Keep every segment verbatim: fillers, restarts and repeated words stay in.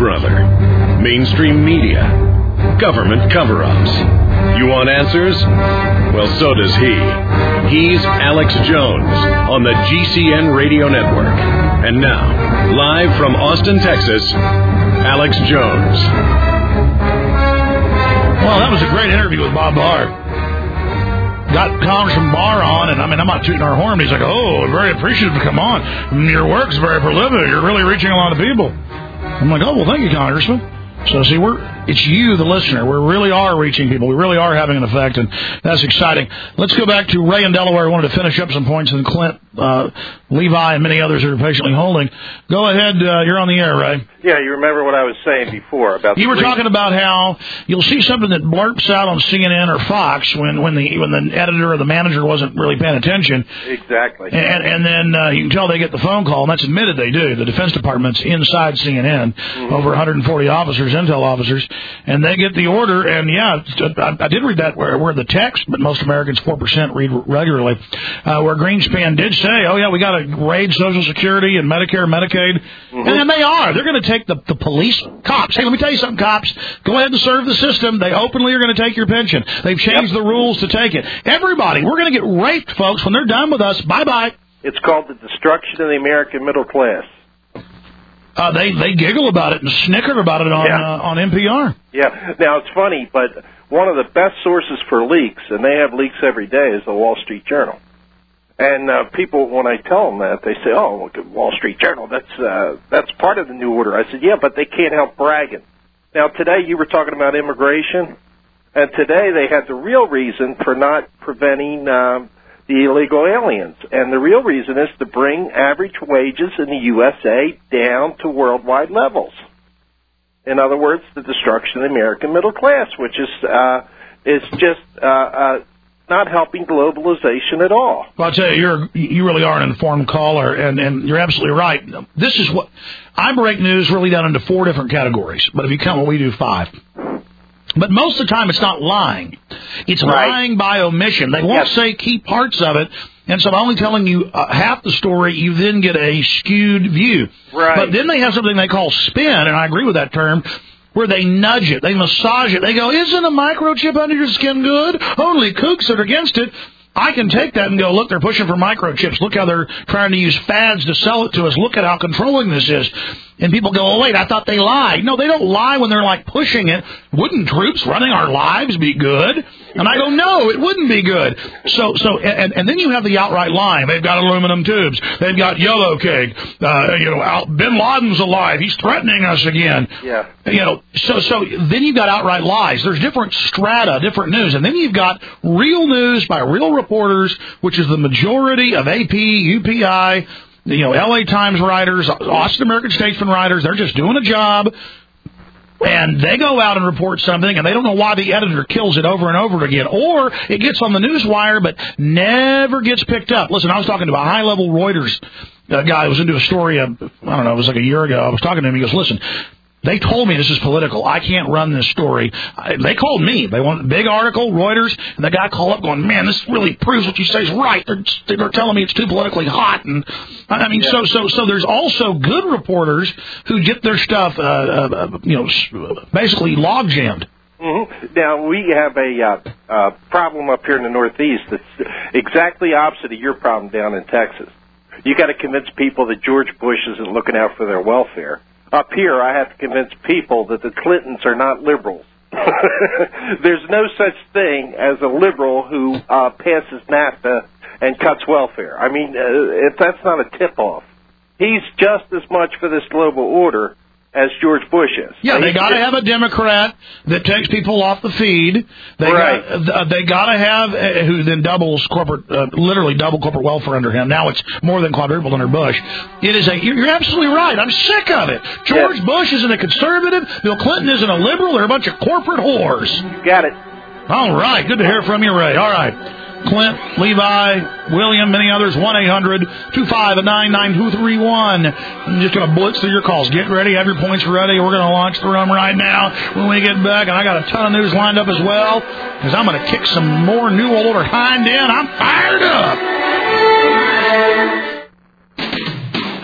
brother? Mainstream media? Government cover-ups? You want answers? Well, so does he. He's Alex Jones on the G C N Radio Network. And now, live from Austin, Texas, Alex Jones. Well, that was a great interview with Bob Barr. Got Congressman Barr on, and I mean, I'm not tooting our horn. He's like, oh, very appreciative to come on. Your work's very prolific. You're really reaching a lot of people. I'm like, oh, well, thank you, Congressman. So, see, we're it's you, the listener. We really are reaching people. We really are having an effect, and that's exciting. Let's go back to Ray in Delaware. I wanted to finish up some points, and Clint, uh, Levi, and many others are patiently holding. Go ahead. Uh, you're on the air, Ray. Yeah, you remember what I was saying before about you the were re- talking about how you'll see something that blurps out on C N N or Fox when, when the when the editor or the manager wasn't really paying attention. Exactly. And, and then uh, you can tell they get the phone call, and that's admitted they do. The Defense Department's inside C N N, mm-hmm. over one hundred forty officers, intel officers, and they get the order. And yeah, I, I did read that where, where the text, but most Americans, four percent, read regularly, uh, where Greenspan did say, oh yeah, we got to raid Social Security and Medicare, Medicaid, mm-hmm. and, and they are. They're going to take the, the police, cops. Hey, let me tell you something, cops. Go ahead and serve the system. They openly are going to take your pension. They've changed yep. the rules to take it. Everybody, we're going to get raped, folks, when they're done with us. Bye-bye. It's called the destruction of the American middle class. Uh, they they giggle about it and snicker about it on yeah. uh, on N P R. Yeah. Now, it's funny, but one of the best sources for leaks, and they have leaks every day, is the Wall Street Journal. And uh, people, when I tell them that, they say, oh, look at Wall Street Journal. That's uh, that's part of the new order. I said, yeah, but they can't help bragging. Now, today you were talking about immigration, and today they had the real reason for not preventing um, the illegal aliens. And the real reason is to bring average wages in the U S A down to worldwide levels. In other words, the destruction of the American middle class, which is uh, is just uh, uh, not helping globalization at all. Well, I'll tell you, you're, you really are an informed caller, and, and you're absolutely right. This is what I break news really down into four different categories, but if you count what we do, five. But most of the time, it's not lying. It's right. lying by omission. They won't yes. say key parts of it, and so I'm only telling you uh, half the story. You then get a skewed view. Right. But then they have something they call spin, and I agree with that term, where they nudge it, they massage it. They go, isn't a microchip under your skin good? Only kooks are against it. I can take that and go, look, they're pushing for microchips. Look how they're trying to use fads to sell it to us. Look at how controlling this is. And people go, oh, wait, I thought they lied. No, they don't lie when they're, like, pushing it. Wouldn't troops running our lives be good? And I go, no, it wouldn't be good. So, so, and, and then you have the outright lying. They've got aluminum tubes. They've got yellow cake. Uh, you know, Bin Laden's alive. He's threatening us again. Yeah. You know, so, so then you've got outright lies. There's different strata, different news. And then you've got real news by real reporters, which is the majority of A P, U P I, you know, L A Times writers, Austin American Statesman writers. They're just doing a job, and they go out and report something, and they don't know why the editor kills it over and over again. Or it gets on the news wire but never gets picked up. Listen, I was talking to a high-level Reuters uh, guy who was into a story, of, I don't know, it was like a year ago. I was talking to him. He goes, listen, they told me this is political. I can't run this story. They called me. They want a big article, Reuters, and the guy called up going, man, this really proves what you say is right. They're, they're telling me it's too politically hot. And I mean, yeah. so so so there's also good reporters who get their stuff, uh, uh, you know, basically log jammed. Mm-hmm. Now, we have a uh, uh, problem up here in the Northeast that's exactly opposite of your problem down in Texas. You got to convince people that George Bush isn't looking out for their welfare. Up here, I have to convince people that the Clintons are not liberals. There's no such thing as a liberal who uh, passes NAFTA and cuts welfare. I mean, uh, if that's not a tip-off. He's just as much for this global order as George Bush is. Yeah, they got to have a Democrat that takes people off the feed. They right. got, uh, they got to have uh, who then doubles corporate, uh, literally double corporate welfare under him. Now it's more than quadrupled under Bush. It is a. You're absolutely right. I'm sick of it. George yes. Bush isn't a conservative. Bill Clinton isn't a liberal. They're a bunch of corporate whores. You got it. All right. Good to hear from you, Ray. All right. Clint, Levi, William, many others, one eight hundred two five nine nine two three one. I'm just going to blitz through your calls. Get ready. Have your points ready. We're going to launch through them right now when we get back. And I got a ton of news lined up as well because I'm going to kick some more New World Order hind in. I'm fired up.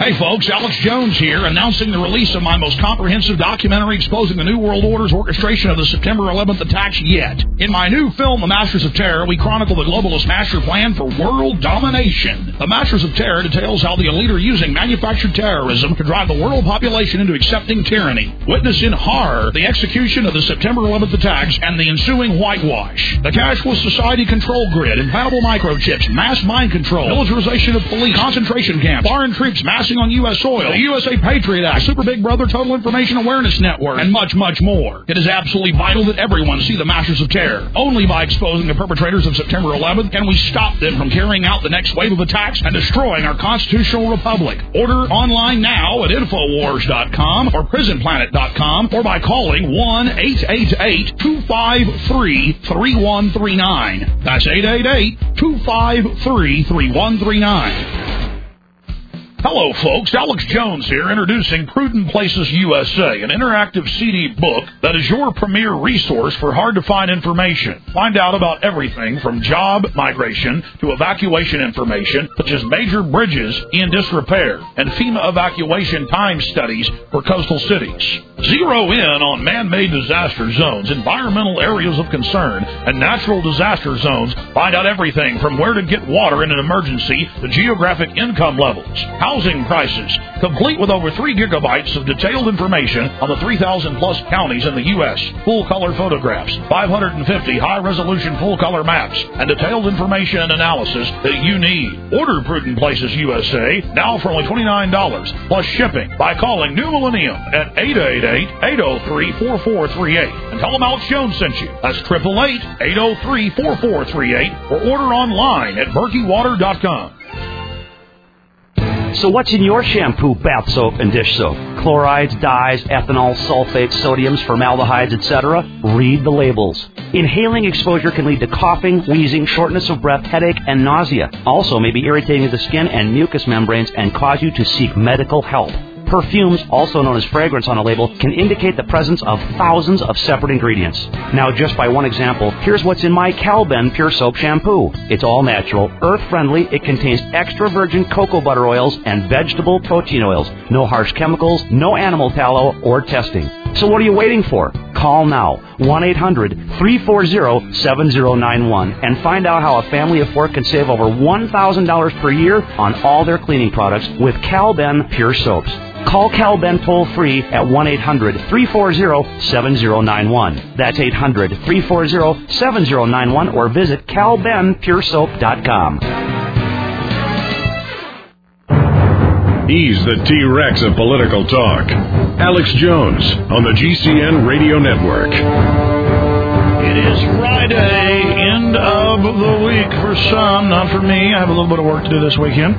Hey folks, Alex Jones here, announcing the release of my most comprehensive documentary exposing the New World Order's orchestration of the September eleventh attacks yet. In my new film, The Masters of Terror, we chronicle the globalist master plan for world domination. The Masters of Terror details how the elite are using manufactured terrorism to drive the world population into accepting tyranny. Witness in horror the execution of the September eleventh attacks and the ensuing whitewash. The cashless society control grid, implantable microchips, mass mind control, militarization of police, concentration camps, foreign troops massing on U S soil, the U S A Patriot Act, Super Big Brother Total Information Awareness Network, and much, much more. It is absolutely vital that everyone see the Masters of Terror. Only by exposing the perpetrators of September eleventh can we stop them from carrying out the next wave of attacks and destroying our constitutional republic. Order online now at Infowars dot com or Prison Planet dot com or by calling one eight eight eight, two five three, three one three nine. That's eight eight eight, two five three, three one three nine. Hello, folks. Alex Jones here, introducing Prudent Places U S A, an interactive C D book that is your premier resource for hard-to-find information. Find out about everything from job migration to evacuation information, such as major bridges in disrepair and FEMA evacuation time studies for coastal cities. Zero in on man-made disaster zones, environmental areas of concern, and natural disaster zones. Find out everything from where to get water in an emergency to geographic income levels, housing prices, complete with over three gigabytes of detailed information on the three thousand plus counties in the U S, full-color photographs, five hundred fifty high-resolution full-color maps, and detailed information and analysis that you need. Order Prudent Places U S A now for only twenty-nine dollars plus shipping by calling New Millennium at eight eight eight, eight oh three, four four three eight and tell them Alex Jones sent you. That's eight eight eight, eight oh three, four four three eight or order online at Berkey Water dot com. So what's in your shampoo, bath soap, and dish soap? Chlorides, dyes, ethanol, sulfates, sodiums, formaldehydes, et cetera? Read the labels. Inhaling exposure can lead to coughing, wheezing, shortness of breath, headache, and nausea. Also may be irritating to the skin and mucous membranes and cause you to seek medical help. Perfumes, also known as fragrance on a label, can indicate the presence of thousands of separate ingredients. Now, just by one example, here's what's in my Calben Pure Soap Shampoo. It's all natural, earth-friendly, it contains extra virgin cocoa butter oils and vegetable protein oils. No harsh chemicals, no animal tallow or testing. So what are you waiting for? Call now, one eight hundred, three four zero, seven zero nine one, and find out how a family of four can save over one thousand dollars per year on all their cleaning products with Calben Pure Soaps. Call Calben toll-free at one eight hundred, three four zero, seven zero nine one. That's eight hundred, three four zero, seven zero nine one or visit cal ben pure soap dot com. He's the T-Rex of political talk. Alex Jones on the G C N Radio Network. It is Friday, end of the week for some, not for me. I have a little bit of work to do this weekend.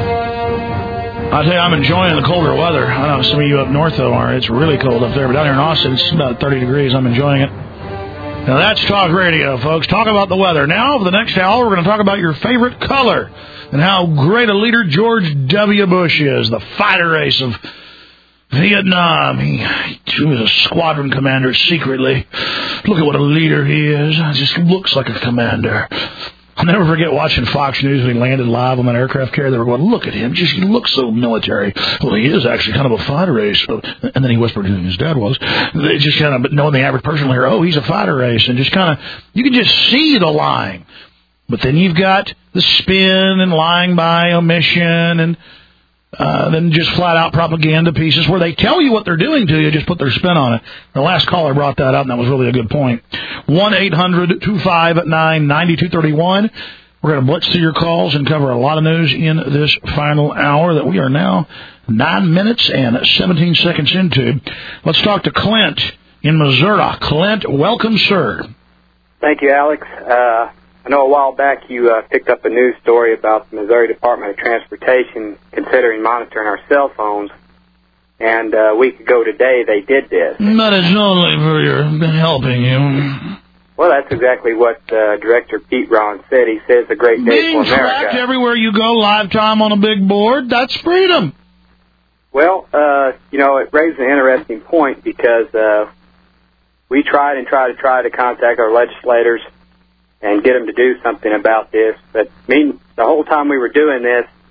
I'll tell you, I'm enjoying the colder weather. I know some of you up north, though, are. It's really cold up there, but down here in Austin, it's about thirty degrees. I'm enjoying it. Now, that's Talk Radio, folks. Talk about the weather. Now, for the next hour, we're going to talk about your favorite color and how great a leader George W. Bush is, the fighter ace of Vietnam. He, he was a squadron commander secretly. Look at what a leader he is. He just looks like a commander. I'll never forget watching Fox News when he landed live on that aircraft carrier. They were going, look at him. Just he looks so military. Well, he is actually kind of a fighter ace. And then he whispered who his dad was. They just kind of, but knowing the average person will hear, oh, he's a fighter ace. And just kind of, you can just see the lying. But then you've got the spin and lying by omission and uh, then just flat-out propaganda pieces where they tell you what they're doing to you, just put their spin on it. The last caller brought that up, and that was really a good point. one eight hundred, two five nine, nine two three one. We're going to blitz through your calls and cover a lot of news in this final hour that we are now nine minutes and seventeen seconds into. Let's talk to Clint in Missouri. Clint, welcome, sir. Thank you, Alex. Uh I know a while back you uh, picked up a news story about the Missouri Department of Transportation considering monitoring our cell phones, and uh, a week ago today they did this. But it's only for your helping you. Well, that's exactly what uh, Director Pete Ron said. He says a great day Being for America. tracked everywhere you go, live time on a big board, that's freedom. Well, uh, you know, it raises an interesting point because uh, we tried and tried to try to contact our legislators and get them to do something about this. But mean, the whole time we were doing this,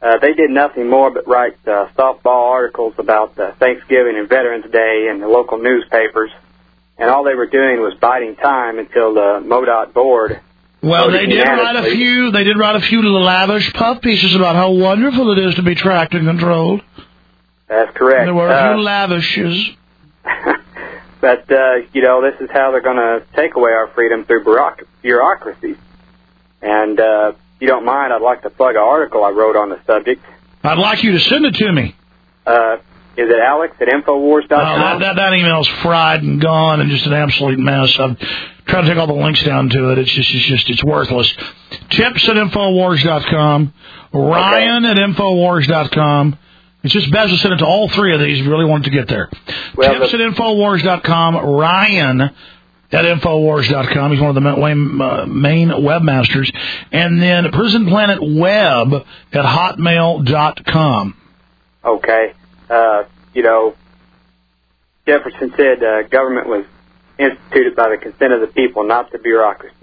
Uh, they did nothing more but write uh, softball articles about uh, Thanksgiving and Veterans Day in the local newspapers, and all they were doing was biding time until the MoDOT board. Well, they did write a few. They did write a few lavish puff pieces about how wonderful it is to be tracked and controlled. That's correct. There were a uh, few lavishes. But, uh, you know, this is how they're going to take away our freedom through bureauc- bureaucracy. And uh, if you don't mind, I'd like to plug an article I wrote on the subject. I'd like you to send it to me. Uh, is it Alex at Infowars dot com? Oh, that, that, that email's fried and gone and just an absolute mess. I've tried to take all the links down to it. It's just, it's just, it's worthless. Tips at Infowars dot com. Ryan okay. at Infowars dot com. It's just best to send it to all three of these if you really want it to get there. Well, Tips the, at Infowars dot com. Ryan at Infowars dot com. He's one of the main webmasters. And then Prison Planet Web at Hotmail dot com. Okay. Uh, you know, Jefferson said uh, government was instituted by the consent of the people, not the bureaucracy.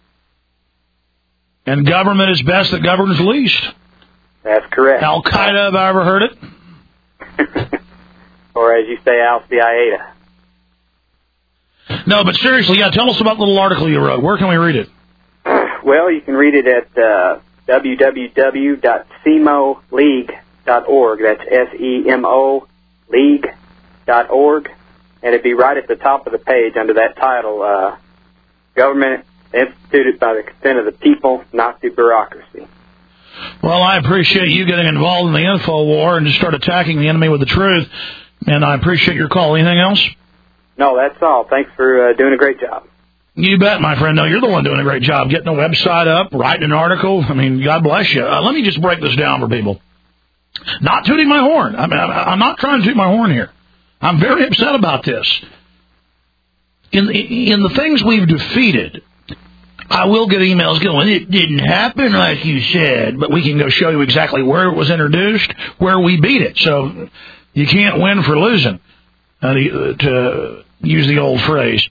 And government is best that governs least. That's correct. Al-Qaeda, have I ever heard it? Or as you say, Al-Qaeda. No, but seriously, yeah, tell us about the little article you wrote. Where can we read it? Well, you can read it at uh, w w w dot s e m o league dot org. That's S E M O league dot org. And it'd be right at the top of the page under that title, uh, Government Instituted by the Consent of the People, not the Bureaucracy. Well, I appreciate you getting involved in the info war and just start attacking the enemy with the truth. And I appreciate your call. Anything else? No, that's all. Thanks for uh, doing a great job. You bet, my friend. No, you're the one doing a great job. Getting a website up, writing an article. I mean, God bless you. Uh, let me just break this down for people. Not tooting my horn. I mean, I'm not trying to toot my horn here. I'm very upset about this. In the, in the things we've defeated, I will get emails going, it didn't happen like you said, but we can go show you exactly where it was introduced, where we beat it. So you can't win for losing, uh, to use the old phrase.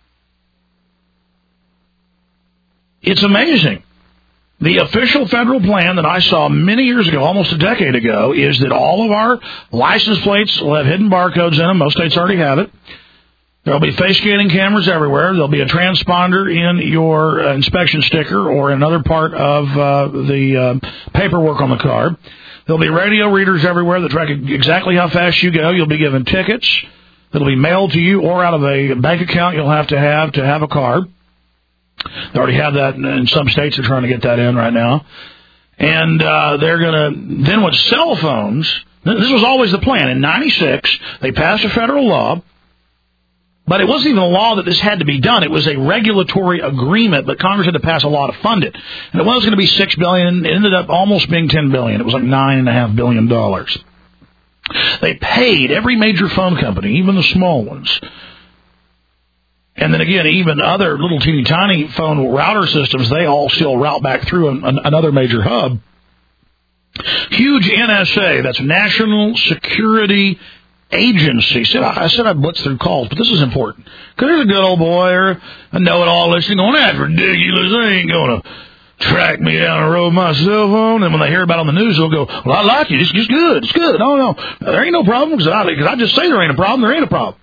It's amazing. The official federal plan that I saw many years ago, almost a decade ago, is that all of our license plates will have hidden barcodes in them. Most states already have it. There'll be face scanning cameras everywhere. There'll be a transponder in your uh, inspection sticker or another part of uh, the uh, paperwork on the car. There'll be radio readers everywhere that track exactly how fast you go. You'll be given tickets that'll be mailed to you or out of a bank account you'll have to have to have a car. They already have that in some states. They're trying to get that in right now. And uh, they're going to, then with cell phones, this was always the plan. In ninety-six, they passed a federal law. But it wasn't even a law that this had to be done. It was a regulatory agreement, but Congress had to pass a law to fund it. And it was going to be six billion dollars. It ended up almost being ten billion dollars. It was like nine point five billion dollars. They paid every major phone company, even the small ones. And then again, even other little teeny tiny phone router systems, they all still route back through an, an, another major hub. Huge N S A, that's National Security Agency. I said I'd blitz through calls, but this is important. Because there's a good old boy or a know-it-all listening going, that's ridiculous. They ain't going to track me down the road with my cell phone. And when they hear about it on the news, they'll go, well, I like it. It's just good. It's good. No, no. There ain't no problem because I, I just say there ain't a problem. There ain't a problem.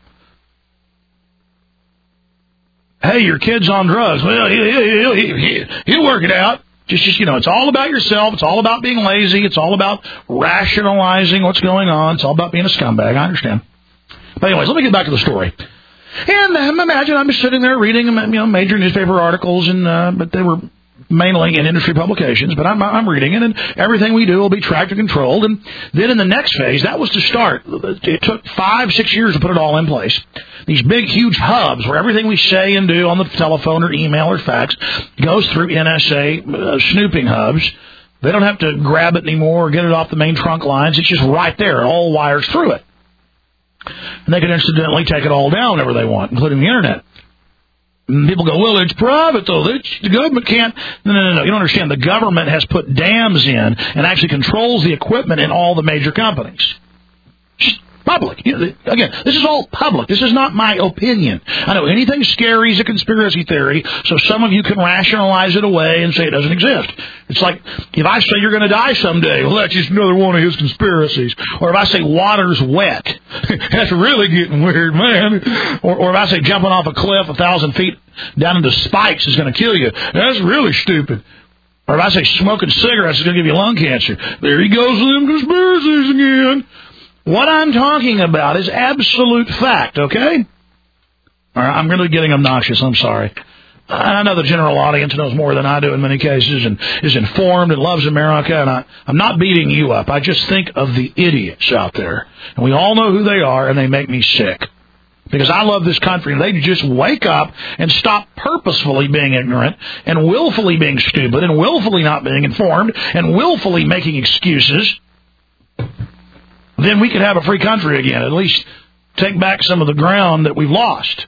Hey, your kid's on drugs. Well, he'll, he'll, he'll, he'll, he'll work it out. Just, just, you know, it's all about yourself. It's all about being lazy. It's all about rationalizing what's going on. It's all about being a scumbag. I understand. But anyways, let me get back to the story. And um, imagine I'm just sitting there reading, you know, major newspaper articles, and uh, but they were mainly in industry publications. But I'm, I'm reading it, and everything we do will be tracked and controlled. And then in the next phase, that was to start. It took five, six years to put it all in place. These big, huge hubs where everything we say and do on the telephone or email or fax goes through N S A uh, snooping hubs. They don't have to grab it anymore or get it off the main trunk lines. It's just right there. It all wires through it. And they can incidentally take it all down whenever they want, including the Internet. And people go, well, it's private, though. It's, the government can't. No, no, no, no. You don't understand. The government has put dams in and actually controls the equipment in all the major companies. Just Public. You know, again, this is all public. This is not my opinion. I know anything scary is a conspiracy theory, so some of you can rationalize it away and say it doesn't exist. It's like if I say you're going to die someday, well, that's just another one of his conspiracies. Or if I say water's wet, that's really getting weird, man. Or, or if I say jumping off a cliff a thousand feet down into spikes is going to kill you, that's really stupid. Or if I say smoking cigarettes is going to give you lung cancer, there he goes with them conspiracies again. What I'm talking about is absolute fact, okay? All right, I'm really getting obnoxious. I'm sorry. I know the general audience knows more than I do in many cases and is informed and loves America, and I, I'm not beating you up. I just think of the idiots out there. And we all know who they are, and they make me sick. Because I love this country, and they just wake up and stop purposefully being ignorant and willfully being stupid and willfully not being informed and willfully making excuses. Then we could have a free country again, at least take back some of the ground that we've lost.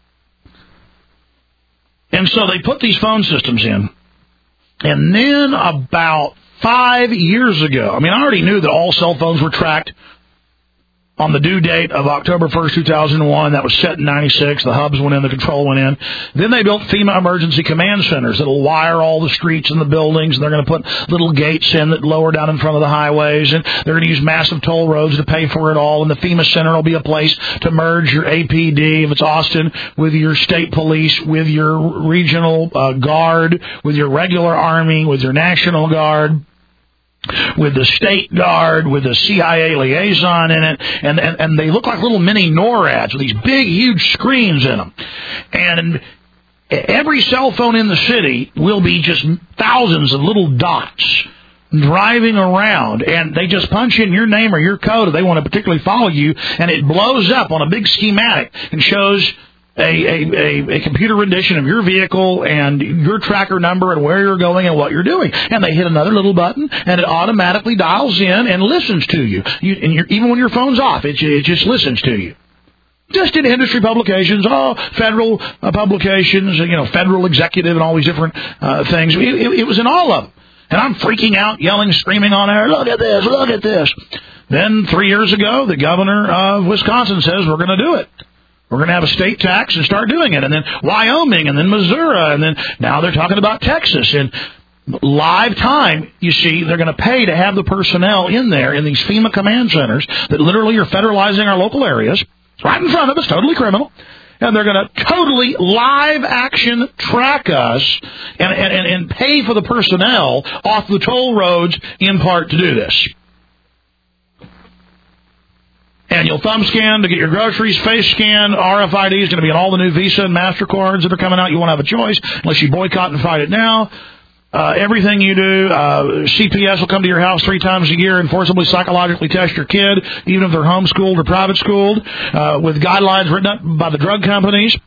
And so they put these phone systems in. And then about five years ago, I mean, I already knew that all cell phones were tracked on the due date of October first, two thousand one. That was set in ninety-six. The hubs went in, the control went in. Then they built FEMA emergency command centers that will wire all the streets and the buildings, and they're going to put little gates in that lower down in front of the highways, and they're going to use massive toll roads to pay for it all, and the FEMA center will be a place to merge your A P D, if it's Austin, with your state police, with your regional uh, guard, with your regular army, with your National Guard, with the State Guard, with the C I A liaison in it, and, and, and they look like little mini NORADs with these big, huge screens in them. And every cell phone in the city will be just thousands of little dots driving around, and they just punch in your name or your code if they want to particularly follow you, and it blows up on a big schematic and shows A, a, a, a computer rendition of your vehicle and your tracker number and where you're going and what you're doing. And they hit another little button, and it automatically dials in and listens to you. you and you're, even when your phone's off, it, it just listens to you. Just in industry publications, oh, federal uh, publications, you know, federal executive and all these different uh, things. It, it, it was in all of them. And I'm freaking out, yelling, screaming on air, look at this, look at this. Then three years ago, the governor of Wisconsin says we're going to do it. We're going to have a state tax and start doing it. And then Wyoming, and then Missouri, and then now they're talking about Texas. And live time, you see, they're going to pay to have the personnel in there in these FEMA command centers that literally are federalizing our local areas. It's right in front of us, totally criminal. And they're going to totally live action track us and, and, and pay for the personnel off the toll roads in part to do this. Annual thumb scan to get your groceries, face scan, R F I D is going to be in all the new Visa and MasterCards that are coming out. You won't have a choice unless you boycott and fight it now. Uh, everything you do, uh, C P S will come to your house three times a year and forcibly psychologically test your kid, even if they're homeschooled or private schooled, uh, with guidelines written up by the drug companies.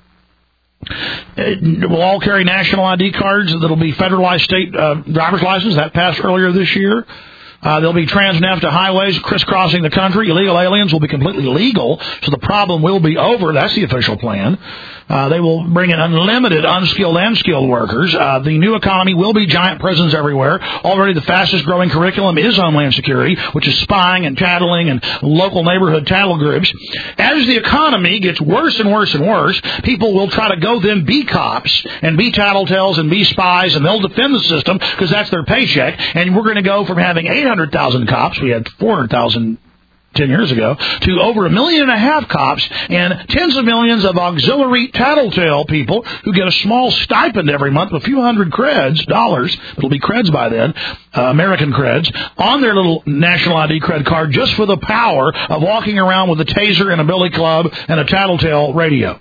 It will all carry national I D cards that will be federalized state uh, driver's license. That passed earlier this year. Uh, there'll be trans-NAFTA highways crisscrossing the country. Illegal aliens will be completely legal, so the problem will be over. That's the official plan. Uh, they will bring in unlimited unskilled and skilled workers. Uh, the new economy will be giant prisons everywhere. Already the fastest-growing curriculum is Homeland Security, which is spying and tattling and local neighborhood tattle groups. As the economy gets worse and worse and worse, people will try to go then be cops and be tattletales and be spies, and they'll defend the system because that's their paycheck. And we're going to go from having eight hundred thousand cops, we had four hundred thousand ten years ago, to over a million and a half cops and tens of millions of auxiliary tattletale people who get a small stipend every month, a few hundred creds, dollars, it'll be creds by then, uh, American creds, on their little national I D cred card just for the power of walking around with a taser and a billy club and a tattletale radio.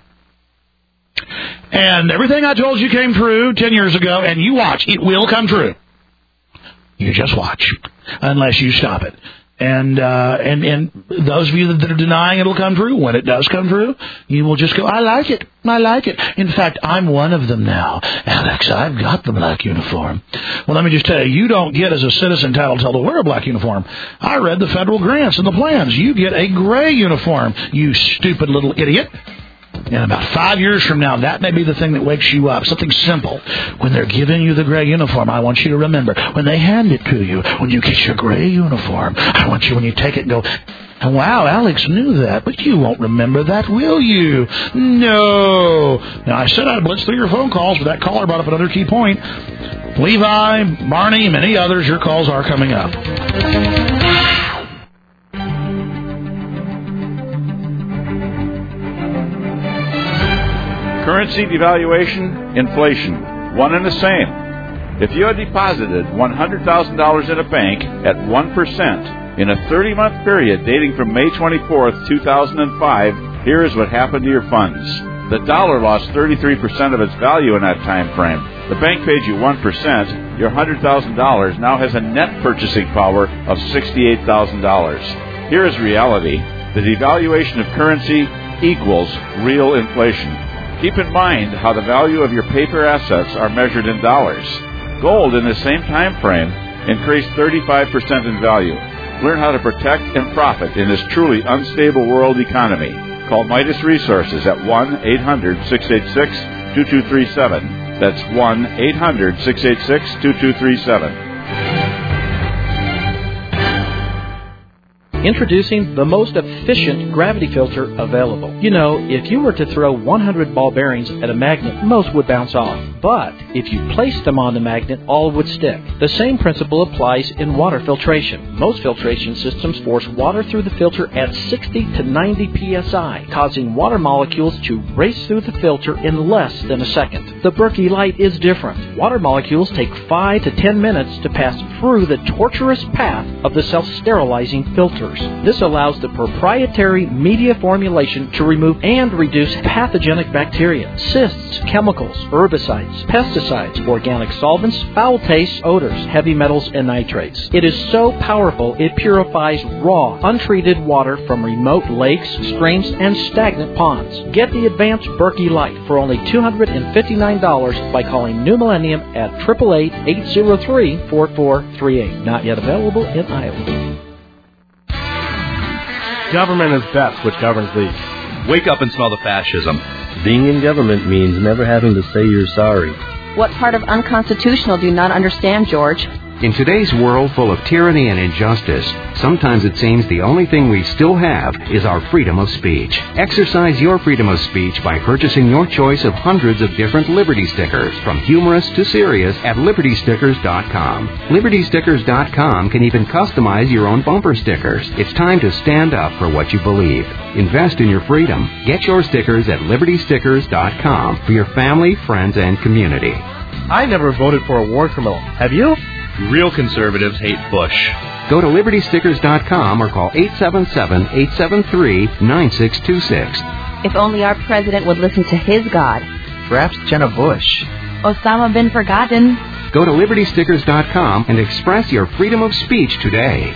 And everything I told you came true ten years ago, and you watch, it will come true. You just watch, unless you stop it. And uh, and and those of you that are denying it'll come true, when it does come true, you will just go, I like it, I like it. In fact, I'm one of them now. Alex, I've got the black uniform. Well, let me just tell you, you don't get as a citizen tattletale to wear a black uniform. I read the federal grants and the plans. You get a gray uniform, you stupid little idiot. And about five years from now, that may be the thing that wakes you up. Something simple. When they're giving you the gray uniform, I want you to remember, when they hand it to you, when you get your gray uniform, I want you, when you take it, and go, Wow, Alex knew that, but you won't remember that, will you? No. Now, I said I'd blitz through your phone calls, but that caller brought up another key point. Levi, Barney, and many others, your calls are coming up. Currency devaluation, inflation, one and the same. If you had deposited one hundred thousand dollars in a bank at one percent in a thirty-month period dating from May twenty-fourth, two thousand five, here is what happened to your funds. The dollar lost thirty-three percent of its value in that time frame. The bank paid you one percent. Your one hundred thousand dollars now has a net purchasing power of sixty-eight thousand dollars. Here is reality. The devaluation of currency equals real inflation. Keep in mind how the value of your paper assets are measured in dollars. Gold in the same time frame increased thirty-five percent in value. Learn how to protect and profit in this truly unstable world economy. Call Midas Resources at one eight hundred, six eight six, two two three seven. That's one eight hundred, six eight six, two two three seven. Introducing the most efficient gravity filter available. You know, if you were to throw one hundred ball bearings at a magnet, most would bounce off. But if you placed them on the magnet, all would stick. The same principle applies in water filtration. Most filtration systems force water through the filter at sixty to ninety P S I, causing water molecules to race through the filter in less than a second. The Berkey Light is different. Water molecules take five to ten minutes to pass through the tortuous path of the self-sterilizing filter. This allows the proprietary media formulation to remove and reduce pathogenic bacteria, cysts, chemicals, herbicides, pesticides, organic solvents, foul tastes, odors, heavy metals, and nitrates. It is so powerful it purifies raw, untreated water from remote lakes, streams, and stagnant ponds. Get the advanced Berkey Light for only two hundred fifty-nine dollars by calling New Millennium at eight eight eight, eight zero three, four four three eight. Not yet available in Iowa. Government is best, which governs least. Wake up and smell the fascism. Being in government means never having to say you're sorry. What part of unconstitutional do you not understand, George? In today's world full of tyranny and injustice, sometimes it seems the only thing we still have is our freedom of speech. Exercise your freedom of speech by purchasing your choice of hundreds of different Liberty stickers, from humorous to serious, at Liberty Stickers dot com. Liberty Stickers dot com can even customize your own bumper stickers. It's time to stand up for what you believe. Invest in your freedom. Get your stickers at Liberty Stickers dot com for your family, friends, and community. I never voted for a war criminal. Have you? Real conservatives hate Bush. Go to Liberty Stickers dot com or call eight seven seven, eight seven three, nine six two six. If only our president would listen to his God. Perhaps Jenna Bush. Osama bin Forgotten. Go to Liberty Stickers dot com and express your freedom of speech today.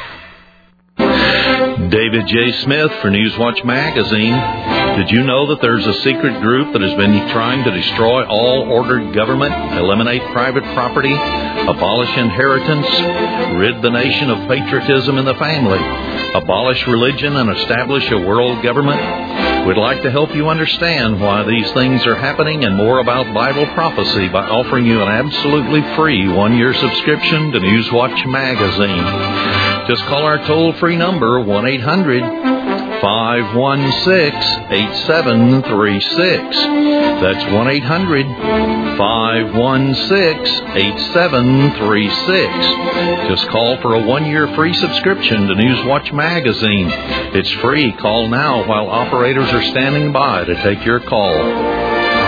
David J. Smith for Newswatch Magazine. Did you know that there's a secret group that has been trying to destroy all ordered government, eliminate private property, abolish inheritance, rid the nation of patriotism in the family, abolish religion, and establish a world government? We'd like to help you understand why these things are happening and more about Bible prophecy by offering you an absolutely free one-year subscription to Newswatch Magazine. Just call our toll-free number, one eight hundred, five one six, eight seven three six. That's one eight hundred, five one six, eight seven three six. Just call for a one-year free subscription to Newswatch Magazine. It's free. Call now while operators are standing by to take your call.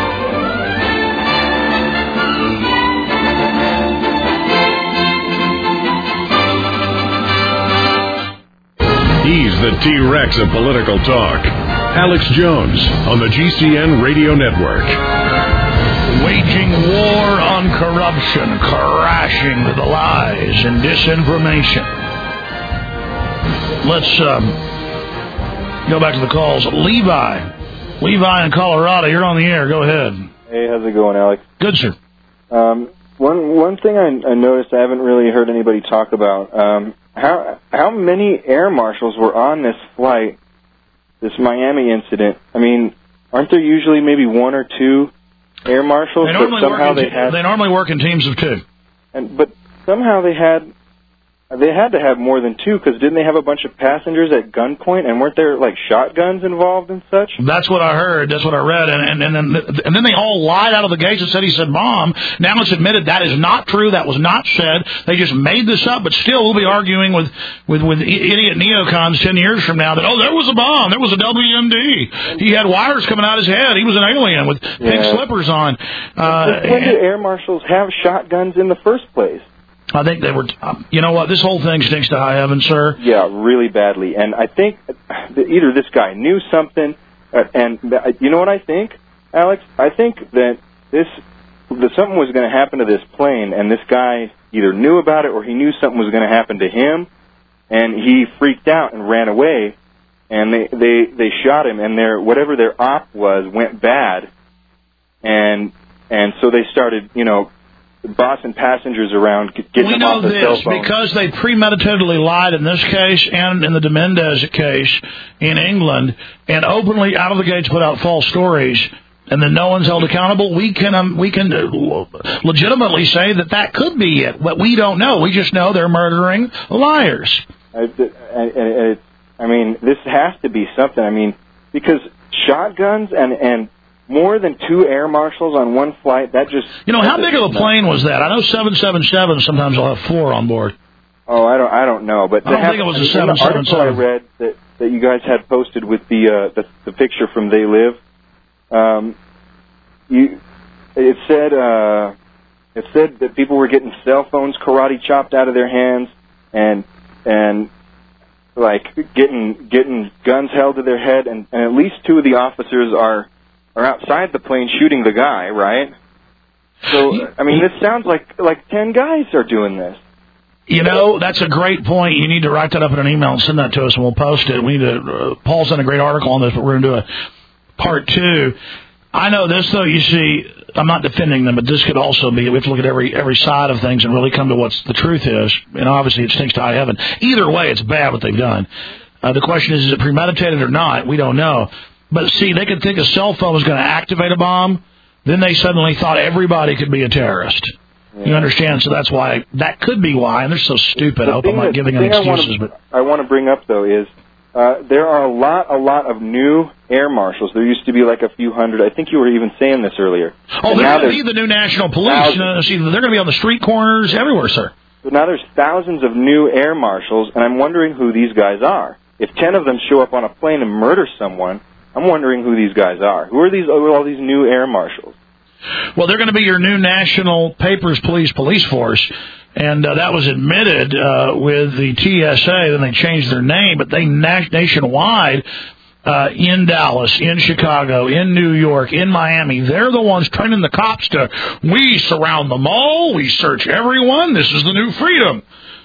He's the T-Rex of political talk. Alex Jones on the G C N Radio Network. Waging war on corruption, crashing with lies and disinformation. Let's um, go back to the calls. Levi. Levi in Colorado, you're on the air. Go ahead. Hey, how's it going, Alex? Good, sir. Um, one one thing I, I noticed I haven't really heard anybody talk about, um, how how many air marshals were on this flight, this Miami incident? I mean, aren't there usually maybe one or two air marshals? They normally, but somehow work, in they, te- had, they normally work in teams of two. And but somehow they had They had to have more than two, because didn't they have a bunch of passengers at gunpoint, and weren't there, like, shotguns involved and such? That's what I heard. That's what I read. And, and, and, then, and then they all lied out of the gates and said he said bomb. Now it's admitted that is not true. That was not said. They just made this up, but still we'll be arguing with, with, with idiot neocons ten years from now that, oh, there was a bomb. There was a W M D. He had wires coming out his head. He was an alien with Yeah. pink slippers on. Uh, when did air marshals have shotguns in the first place? I think they were, um, you know what, this whole thing stinks to high heaven, sir. Yeah, really badly. And I think that either this guy knew something, uh, and th- you know what I think, Alex? I think that this that something was going to happen to this plane, and this guy either knew about it or he knew something was going to happen to him, and he freaked out and ran away, and they, they, they shot him, and their whatever their op was went bad, and and so they started, you know, bossing passengers around, getting We them know off the this cell phone. because they premeditatedly lied in this case and in the de Mendez case in England, and openly out of the gates put out false stories, and then no one's held accountable. We can um, we can uh, legitimately say that that could be it, but we don't know. We just know they're murdering liars. I, I, I, I mean, this has to be something. I mean, because shotguns and and more than two air marshals on one flight, that just... You know, how big of a plane was that? I know seven seven seven sometimes will have four on board. Oh, I don't I don't know. But I don't think it was a seven seven seven. I read that, that you guys had posted with the, uh, the the picture from They Live, um, you, it said uh, it said that people were getting cell phones karate chopped out of their hands, and and like getting getting guns held to their head, and, and at least two of the officers are are outside the plane shooting the guy, right? So I mean, this sounds like like ten guys are doing this. You know, that's a great point. You need to write that up in an email and send that to us, and we'll post it. We need to. Uh, Paul sent a great article on this, but we're going to do a part two. I know this, though. You see, I'm not defending them, but this could also be. We have to look at every every side of things and really come to what the truth is. And obviously, it stinks to high heaven. Either way, it's bad what they've done. Uh, the question is, is it premeditated or not? We don't know. But see, they could think a cell phone was going to activate a bomb. Then they suddenly thought everybody could be a terrorist. Yeah. You understand? So that's why, that could be why, and they're so stupid. The I hope I'm not that, giving them excuses. I want, to, but I want to bring up, though, is uh, there are a lot, a lot of new air marshals. There used to be like a few hundred. I think you were even saying this earlier. Oh, they're going to be the new national police. You know, see, they're going to be on the street corners everywhere, sir. So now there's thousands of new air marshals, and I'm wondering who these guys are. If ten of them show up on a plane and murder someone, I'm wondering who these guys are. Who are these? All these new air marshals? Well, they're going to be your new National Papers Police police force, and uh, that was admitted uh, with the T S A. Then they changed their name, but they na- nationwide, uh, in Dallas, in Chicago, in New York, in Miami, they're the ones training the cops to, we surround them all, we search everyone, this is the new freedom.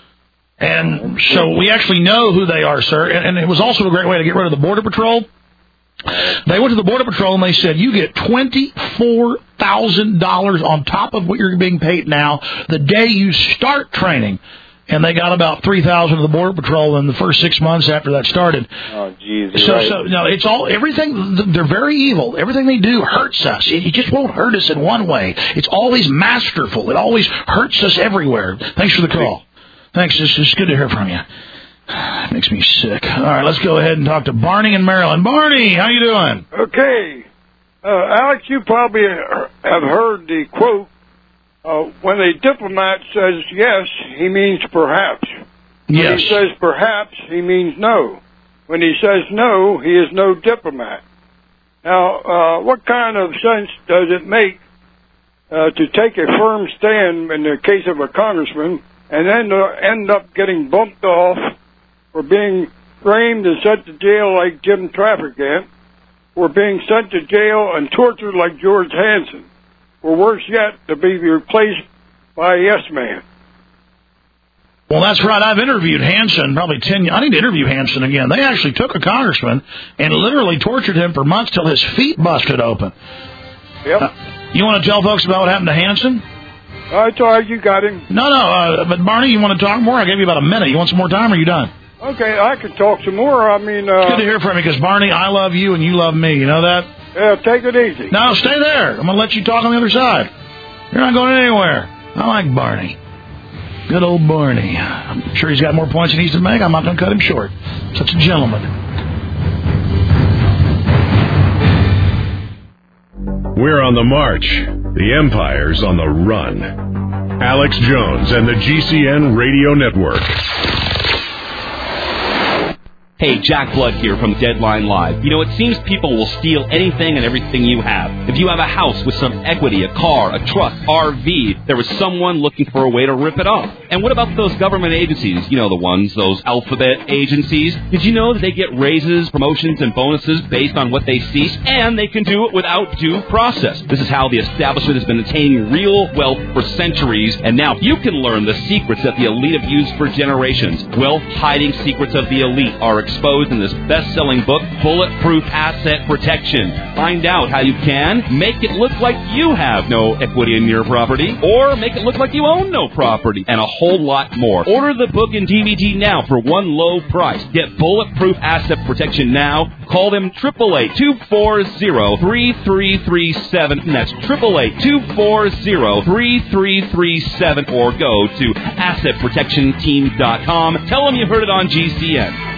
And so we actually know who they are, sir, and, and it was also a great way to get rid of the Border Patrol. They went to the Border Patrol and they said, you get twenty-four thousand dollars on top of what you're being paid now the day you start training. And they got about three thousand of the Border Patrol in the first six months after that started. Oh, geez. So, right. so, no, it's all, everything, they're very evil. Everything they do hurts us. It, it just won't hurt us in one way. It's always masterful. It always hurts us everywhere. Thanks for the call. Thanks. It's, it's good to hear from you. It makes me sick. All right, let's go ahead and talk to Barney in Maryland. Barney, how you doing? Okay. Uh, Alex, you probably have heard the quote, uh, when a diplomat says yes, he means perhaps. When yes. he says perhaps, he means no. When he says no, he is no diplomat. Now, uh, what kind of sense does it make uh, to take a firm stand in the case of a congressman and then uh, end up getting bumped off for being framed and sent to jail like Jim Traficant, or being sent to jail and tortured like George Hansen, or worse yet, to be replaced by a yes man? Well, that's right. I've interviewed Hansen probably ten years. I need to interview Hansen again. They actually took a congressman and literally tortured him for months till his feet busted open. Yep. Uh, you want to tell folks about what happened to Hansen? I thought you got him. No, no, uh, but Barney, you want to talk more? I gave you about a minute. You want some more time, or are you done? Okay, I can talk some more. I mean... Uh, it's good to hear from you, because, Barney, I love you and you love me. You know that? Yeah, take it easy. No, stay there. I'm going to let you talk on the other side. You're not going anywhere. I like Barney. Good old Barney. I'm sure he's got more points than he needs to make. I'm not going to cut him short. Such a gentleman. We're on the march. The Empire's on the run. Alex Jones and the G C N Radio Network. Hey, Jack Blood here from Deadline Live. You know, it seems people will steal anything and everything you have. If you have a house with some equity, a car, a truck, R V, there was someone looking for a way to rip it off. And what about those government agencies? You know the ones, those alphabet agencies. Did you know that they get raises, promotions, and bonuses based on what they see? And they can do it without due process. This is how the establishment has been attaining real wealth for centuries. And now you can learn the secrets that the elite have used for generations. Wealth-hiding secrets of the elite are exposed in this best-selling book, Bulletproof Asset Protection. Find out how you can make it look like you have no equity in your property, or make it look like you own no property, and a whole lot more. Order the book and D V D now for one low price. Get Bulletproof Asset Protection now. Call them eight eight eight, two four zero, three three three seven. And that's eight eight eight, two four zero, three three three seven. Or go to asset protection team dot com. Tell them you heard it on G C N.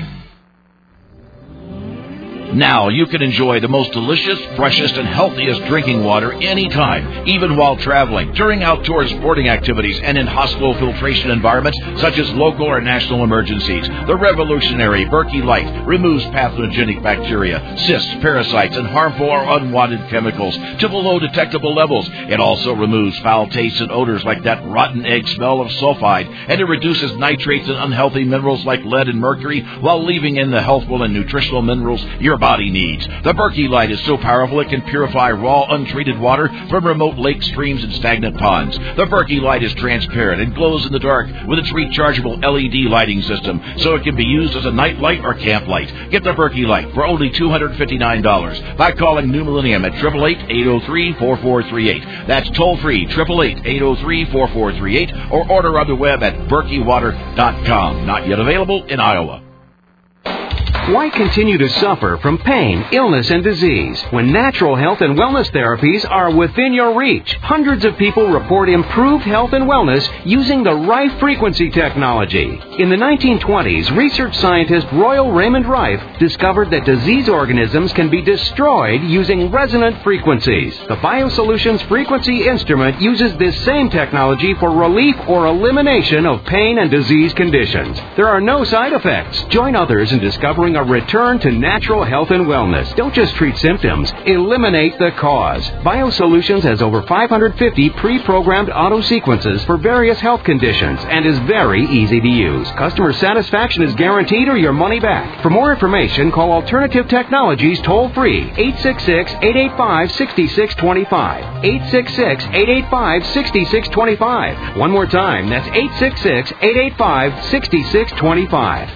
Now you can enjoy the most delicious, freshest, and healthiest drinking water anytime, even while traveling, during outdoor sporting activities, and in hospital filtration environments such as local or national emergencies. The revolutionary Berkey Light removes pathogenic bacteria, cysts, parasites, and harmful or unwanted chemicals to below detectable levels. It also removes foul tastes and odors like that rotten egg smell of sulfide, and it reduces nitrates and unhealthy minerals like lead and mercury while leaving in the healthful and nutritional minerals your body needs. The Berkey Light is so powerful it can purify raw, untreated water from remote lakes, streams, and stagnant ponds. The Berkey Light is transparent and glows in the dark with its rechargeable L E D lighting system, so it can be used as a night light or camp light. Get the Berkey Light for only two hundred fifty-nine dollars by calling New Millennium at eight eight eight, eight oh three, four four three eight. That's toll-free, eight eight eight, eight oh three, four four three eight, or order on the web at berkey water dot com. Not yet available in Iowa. Why continue to suffer from pain, illness, and disease when natural health and wellness therapies are within your reach? Hundreds of people report improved health and wellness using the Rife frequency technology. In the nineteen twenties, research scientist Royal Raymond Rife discovered that disease organisms can be destroyed using resonant frequencies. The BioSolutions frequency instrument uses this same technology for relief or elimination of pain and disease conditions. There are no side effects. Join others in discovering a return to natural health and wellness. Don't just treat symptoms. Eliminate the cause. BioSolutions has over five hundred fifty pre-programmed auto sequences for various health conditions and is very easy to use. Customer satisfaction is guaranteed or your money back. For more information, call Alternative Technologies toll-free, eight six six, eight eight five, six six two five, eight six six, eight eight five, six six two five. One more time, that's eight six six, eight eight five, six six two five.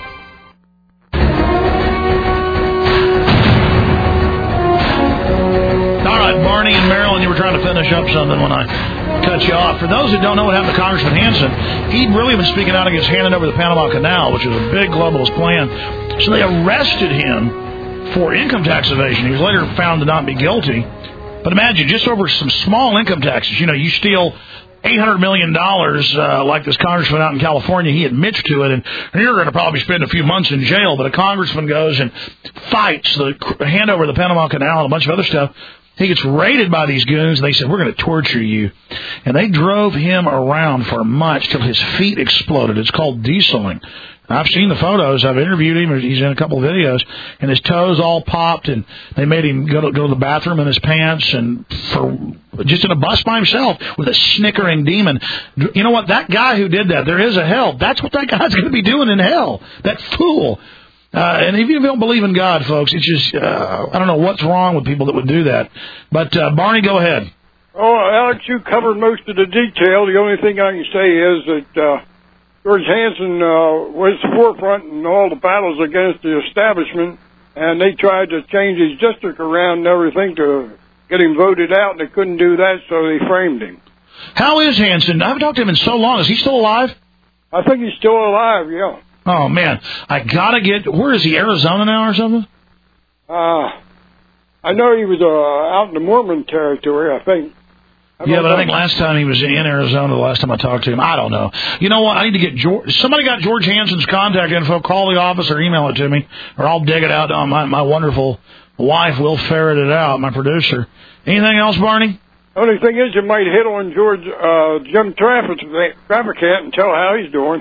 Barney and Maryland, you were trying to finish up something when I cut you off. For those who don't know what happened to Congressman Hansen, he'd really been speaking out against handing over the Panama Canal, which was a big globalist plan. So they arrested him for income tax evasion. He was later found to not be guilty. But imagine, just over some small income taxes, you know, you steal eight hundred million dollars uh, like this congressman out in California. He admits to it, and you're going to probably spend a few months in jail. But a congressman goes and fights the handover of the Panama Canal and a bunch of other stuff. He gets raided by these goons, and they said, we're going to torture you. And they drove him around for months till his feet exploded. It's called dieseling. I've seen the photos. I've interviewed him. He's in a couple of videos. And his toes all popped, and they made him go to, go to the bathroom in his pants, and for just in a bus by himself with a snickering demon. You know what? That guy who did that, there is a hell. That's what that guy's going to be doing in hell. That fool. Uh, and if you don't believe in God, folks, it's just, uh, I don't know what's wrong with people that would do that. But, uh, Barney, go ahead. Oh, Alex, you covered most of the detail. The only thing I can say is that uh, George Hansen uh, was forefront in all the battles against the establishment, and they tried to change his district around and everything to get him voted out, and they couldn't do that, so they framed him. How is Hansen? I haven't talked to him in so long. Is he still alive? I think he's still alive, yeah. Oh, man. I got to get... Where is he, Arizona now or something? Uh, I know he was uh, out in the Mormon territory, I think. Yeah, but I think last time he was in Arizona, the last time I talked to him, I don't know. You know what? I need to get George. Somebody got George Hansen's contact info. Call the office or email it to me, or I'll dig it out. On my my wonderful wife will ferret it out. My producer. Anything else, Barney? Only thing is, you might hit on George uh, Jim Traficant and tell how he's doing.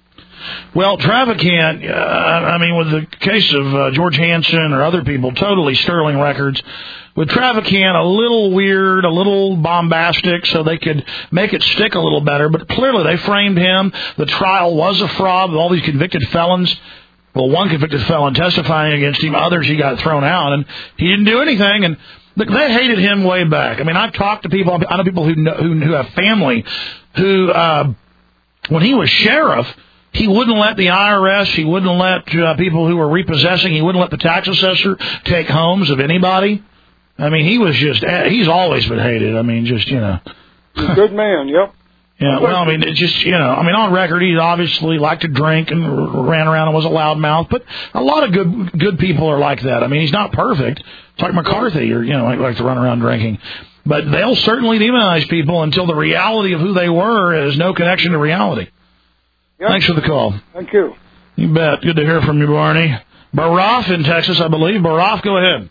Well, Traficant, uh, I mean, with the case of uh, George Hansen or other people, totally sterling records. With Traficant, a little weird, a little bombastic, so they could make it stick a little better. But clearly, they framed him. The trial was a fraud with all these convicted felons. Well, one convicted felon testifying against him, others he got thrown out, and he didn't do anything. And they hated him way back. I mean, I've talked to people. I know people who know, who, who have family who, uh, when he was sheriff, he wouldn't let the I R S, he wouldn't let uh, people who were repossessing, he wouldn't let the tax assessor take homes of anybody. I mean, he was just, he's always been hated. I mean, just, you know. Good man, yep. Yeah, well, I mean, it's just, you know, I mean, on record, he obviously liked to drink and ran around and was a loudmouth, but a lot of good good people are like that. I mean, he's not perfect. It's like McCarthy, or, you know, like, like to run around drinking. But they'll certainly demonize people until the reality of who they were has no connection to reality. Yep. Thanks for the call. Thank you. You bet. Good to hear from you, Barney. Baraf in Texas, I believe. Baraf, go ahead.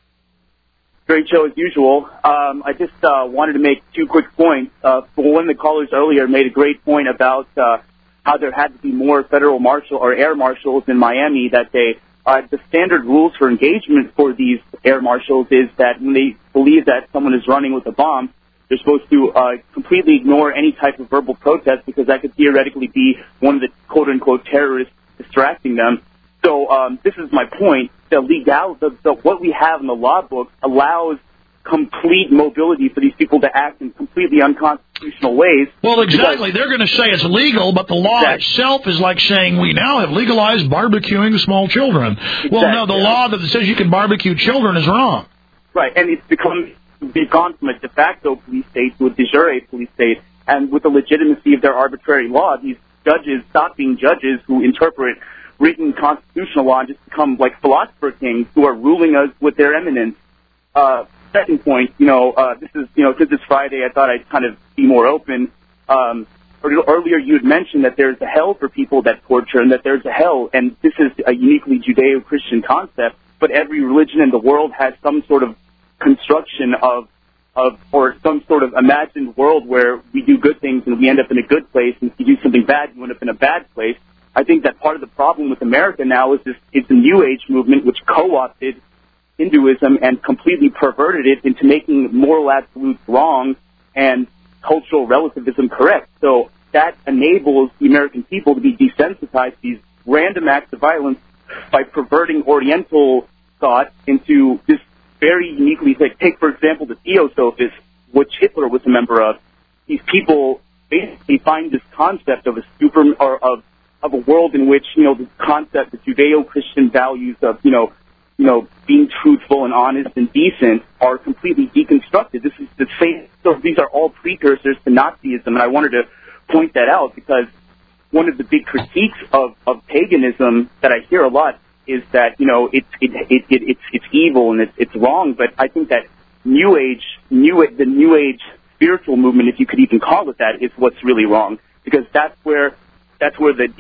Great show as usual. Um, I just uh, wanted to make two quick points. Uh, one of the callers earlier made a great point about uh, how there had to be more federal marshal or air marshals in Miami. That they uh, the standard rules for engagement for these air marshals is that when they believe that someone is running with a bomb, they're supposed to uh, completely ignore any type of verbal protest because that could theoretically be one of the quote-unquote terrorists distracting them. So um, this is my point. The legal, the, the, what we have in the law books allows complete mobility for these people to act in completely unconstitutional ways. Well, exactly. They're going to say it's legal, but the law exactly. itself is like saying we now have legalized barbecuing small children. Exactly. Well, no, the law that says you can barbecue children is wrong. Right, and it's become they've gone from a de facto police state to a de jure police state, and with the legitimacy of their arbitrary law, these judges stop being judges who interpret written constitutional law and just become like philosopher kings who are ruling us with their eminence. Uh, second point, you know, uh, this is, you know, since it's Friday, I thought I'd kind of be more open. Um, earlier you had mentioned that there's a hell for people that torture and that there's a hell, and this is a uniquely Judeo-Christian concept, but every religion in the world has some sort of construction of, of, or some sort of imagined world where we do good things and we end up in a good place, and if you do something bad, you end up in a bad place. I think that part of the problem with America now is this, it's the New Age movement which co-opted Hinduism and completely perverted it into making moral absolutes wrong and cultural relativism correct. So that enables the American people to be desensitized to these random acts of violence by perverting Oriental thought into this very uniquely, like, take, for example, the Theosophists, which Hitler was a member of. These people basically find this concept of a super, or of of a world in which, you know, the concept, the Judeo-Christian values of, you know, you know, being truthful and honest and decent are completely deconstructed. This is the same, so these are all precursors to Nazism, and I wanted to point that out because one of the big critiques of, of paganism that I hear a lot is that, you know, it's, it, it, it, it's, it's evil and it's, it's wrong, but I think that New Age, New, the New Age spiritual movement, if you could even call it that, is what's really wrong, because that's where That's where the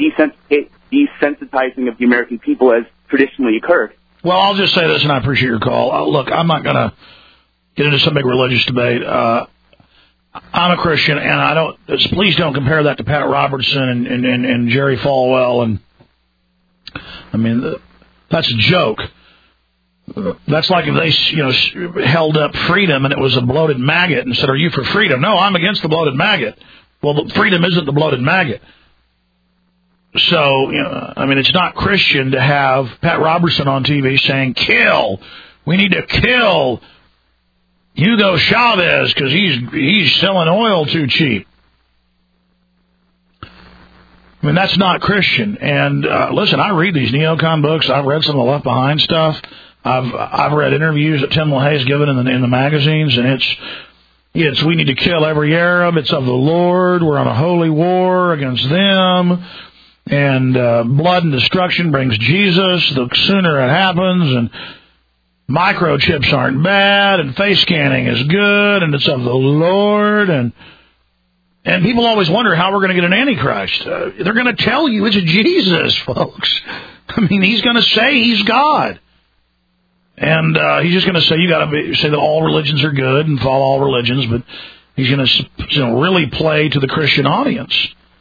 desensitizing of the American people has traditionally occurred. Well, I'll just say this, and I appreciate your call. Uh, look, I'm not going to get into some big religious debate. Uh, I'm a Christian, and I don't. Please don't compare that to Pat Robertson and, and, and, and Jerry Falwell. And I mean, that's a joke. That's like if they, you know, held up freedom and it was a bloated maggot and said, "Are you for freedom?" No, I'm against the bloated maggot. Well, freedom isn't the bloated maggot. So, you know, I mean, it's not Christian to have Pat Robertson on T V saying, kill, we need to kill Hugo Chavez because he's he's selling oil too cheap. I mean, that's not Christian. And uh, listen, I read these neocon books. I've read some of the Left Behind stuff. I've I've read interviews that Tim LaHaye's given in the in the magazines, and it's it's we need to kill every Arab. It's of the Lord. We're on a holy war against them. And uh, blood and destruction brings Jesus the sooner it happens. And microchips aren't bad, and face scanning is good, and it's of the Lord, and and people always wonder how we're going to get an Antichrist. Uh, they're going to tell you it's Jesus, folks. I mean, he's going to say he's God. And uh, he's just going to say you got to say that all religions are good and follow all religions, but he's going to, you know, really play to the Christian audience.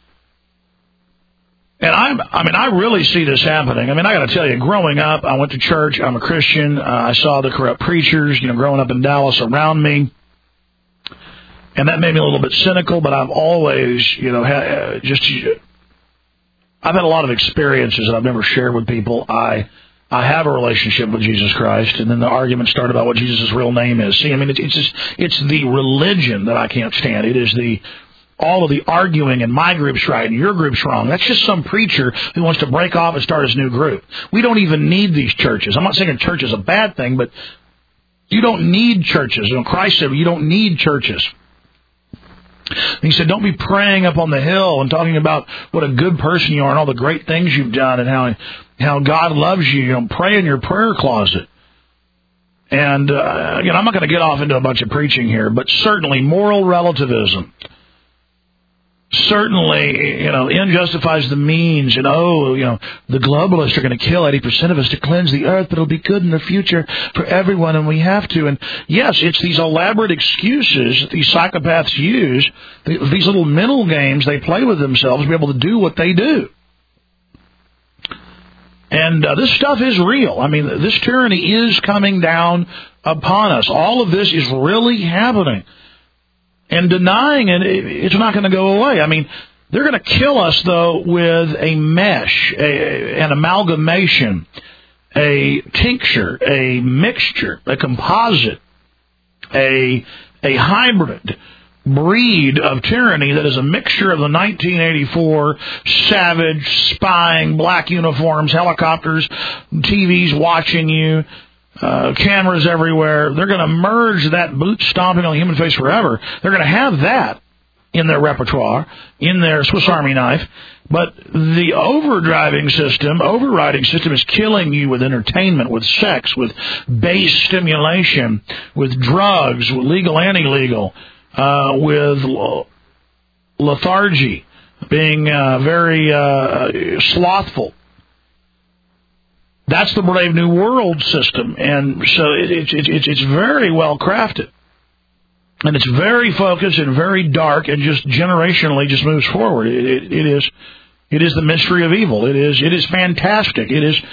And I, I mean, I really see this happening. I mean, I got to tell you, growing up, I went to church. I'm a Christian. Uh, I saw the corrupt preachers, you know, growing up in Dallas around me, and that made me a little bit cynical. But I've always, you know, ha- just I've had a lot of experiences that I've never shared with people. I. I have a relationship with Jesus Christ, and then the argument started about what Jesus' real name is. See, I mean, it's it's, just, it's the religion that I can't stand. It is the all of the arguing, and my group's right and your group's wrong. That's just some preacher who wants to break off and start his new group. We don't even need these churches. I'm not saying a church is a bad thing, but you don't need churches. You know, Christ said you don't need churches. He said, don't be praying up on the hill and talking about what a good person you are and all the great things you've done and how how God loves you. You know, pray in your prayer closet. And, uh, again, I'm not going to get off into a bunch of preaching here, but certainly moral relativism. Certainly, you know, end justifies the means, and oh, you know, the globalists are going to kill eighty percent of us to cleanse the earth, but it'll be good in the future for everyone, and we have to. And yes, it's these elaborate excuses that these psychopaths use, these little mental games they play with themselves to be able to do what they do. And uh, this stuff is real. I mean, this tyranny is coming down upon us. All of this is really happening. And denying it, it's not going to go away. I mean, they're going to kill us, though, with a mesh, a, an amalgamation, a tincture, a mixture, a composite, a a hybrid breed of tyranny that is a mixture of the nineteen eighty-four savage, spying, black uniforms, helicopters, T Vs watching you, Uh, cameras everywhere. They're going to merge that boot stomping on the human face forever. They're going to have that in their repertoire, in their Swiss Army knife. But the overdriving system, overriding system is killing you with entertainment, with sex, with base stimulation, with drugs, with legal and illegal, uh, with lethargy, being uh, very uh, slothful. That's the Brave New World system, and so it, it, it, it, it's very well crafted, and it's very focused and very dark, and just generationally just moves forward. It, it, it is, it is the mystery of evil. It is, it is fantastic. It is.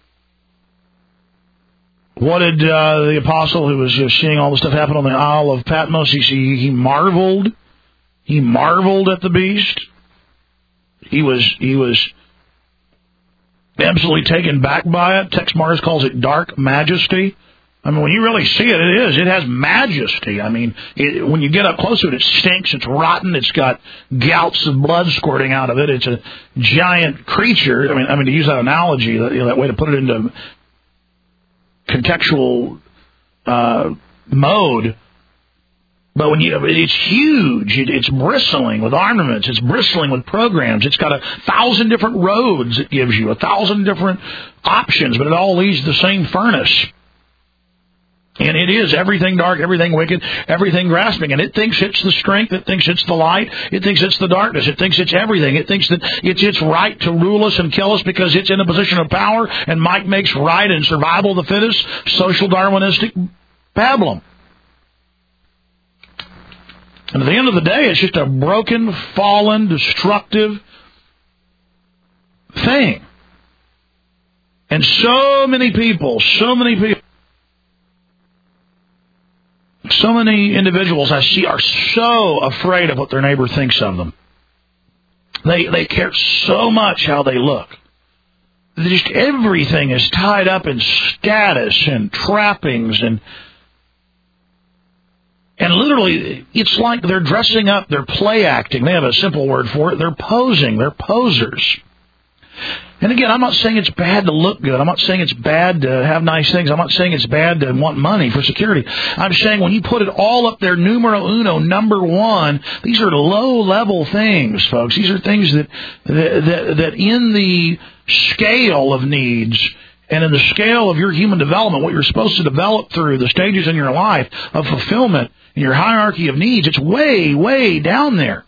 What did uh, the apostle who was just seeing all the stuff happen on the Isle of Patmos? He he, he marveled, he marveled at the beast. He was he was. absolutely taken back by it. Tex Mars calls it dark majesty. I mean, when you really see it, it is. It has majesty. I mean, it, when you get up close to it, it stinks. It's rotten. It's got gouts of blood squirting out of it. It's a giant creature. I mean, I mean to use that analogy, that, you know, that way to put it into contextual uh, mode. But when you, it's huge. It, it's bristling with armaments. It's bristling with programs. It's got a thousand different roads it gives you, a thousand different options, but it all leads to the same furnace. And it is everything dark, everything wicked, everything grasping. And it thinks it's the strength. It thinks it's the light. It thinks it's the darkness. It thinks it's everything. It thinks that it's its right to rule us and kill us because it's in a position of power and might makes right and survival of the fittest, social Darwinistic pablum. And at the end of the day, it's just a broken, fallen, destructive thing. And so many people, so many people, so many individuals I see are so afraid of what their neighbor thinks of them. They they care so much how they look. Just everything is tied up in status and trappings and And literally, it's like they're dressing up, they're play acting. They have a simple word for it. They're posing. They're posers. And again, I'm not saying it's bad to look good. I'm not saying it's bad to have nice things. I'm not saying it's bad to want money for security. I'm saying when you put it all up there, numero uno, number one, these are low-level things, folks. These are things that, that, that, that in the scale of needs and in the scale of your human development, what you're supposed to develop through the stages in your life of fulfillment in your hierarchy of needs, it's way, way down there.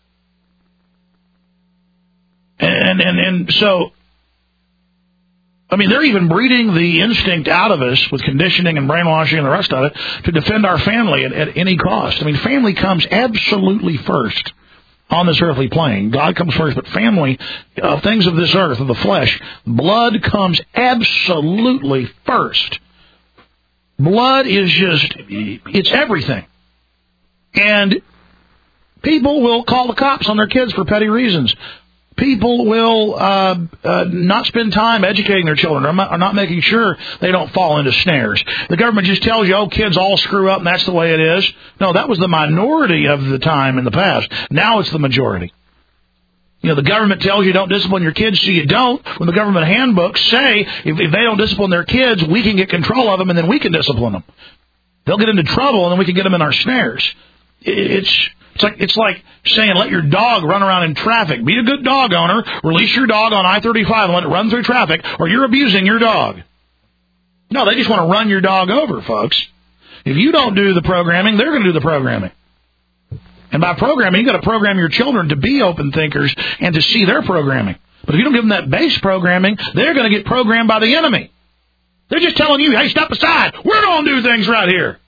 And, and, and so, I mean, they're even breeding the instinct out of us with conditioning and brainwashing and the rest of it to defend our family at, at any cost. I mean, family comes absolutely first on this earthly plane. God comes first, but family, uh, things of this earth, of the flesh, blood comes absolutely first. Blood is just, it's everything. And people will call the cops on their kids for petty reasons. People will uh, uh, not spend time educating their children or not, or not making sure they don't fall into snares. The government just tells you, oh, kids all screw up and that's the way it is. No, that was the minority of the time in the past. Now it's the majority. You know, the government tells you don't discipline your kids, so you don't. When the government handbooks say if, if they don't discipline their kids, we can get control of them and then we can discipline them. They'll get into trouble and then we can get them in our snares. It's... It's like it's like saying let your dog run around in traffic. Be a good dog owner. Release your dog on I thirty-five and let it run through traffic, or you're abusing your dog. No, they just want to run your dog over, folks. If you don't do the programming, they're going to do the programming. And by programming, you've got to program your children to be open thinkers and to see their programming. But if you don't give them that base programming, they're going to get programmed by the enemy. They're just telling you, hey, step aside. We're going to do things right here.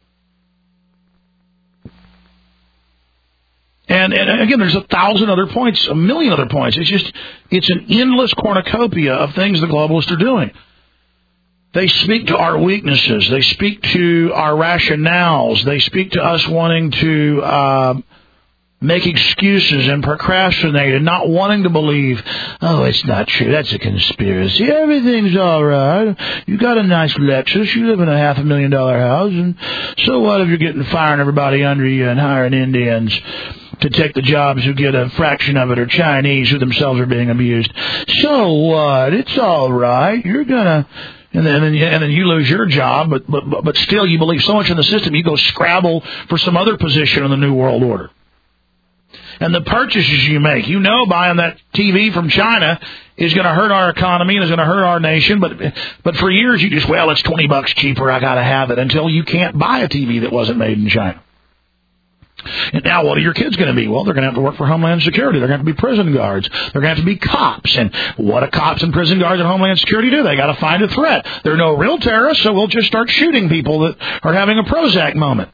And, and again, there's a thousand other points, a million other points. It's just, it's an endless cornucopia of things the globalists are doing. They speak to our weaknesses. They speak to our rationales. They speak to us wanting to uh, make excuses and procrastinate and not wanting to believe, oh, it's not true. That's a conspiracy. Everything's all right. You got a nice Lexus. You live in a half a million dollar house. And so what if you're getting firing everybody under you and hiring Indians to take the jobs who get a fraction of it, or Chinese who themselves are being abused? So what? It's all right. You're going to... And then, and then, you, and then you lose your job, but, but but still you believe so much in the system, you go scrabble for some other position in the New World Order. And the purchases you make, you know buying that T V from China is going to hurt our economy and is going to hurt our nation, but but for years you just, well, it's twenty bucks cheaper, I got to have it, until you can't buy a T V that wasn't made in China. And now what are your kids going to be? Well, they're going to have to work for Homeland Security. They're going to have to be prison guards. They're going to have to be cops. And what do cops and prison guards and Homeland Security do? They got to find a threat. They're no real terrorists, so we'll just start shooting people that are having a Prozac moment.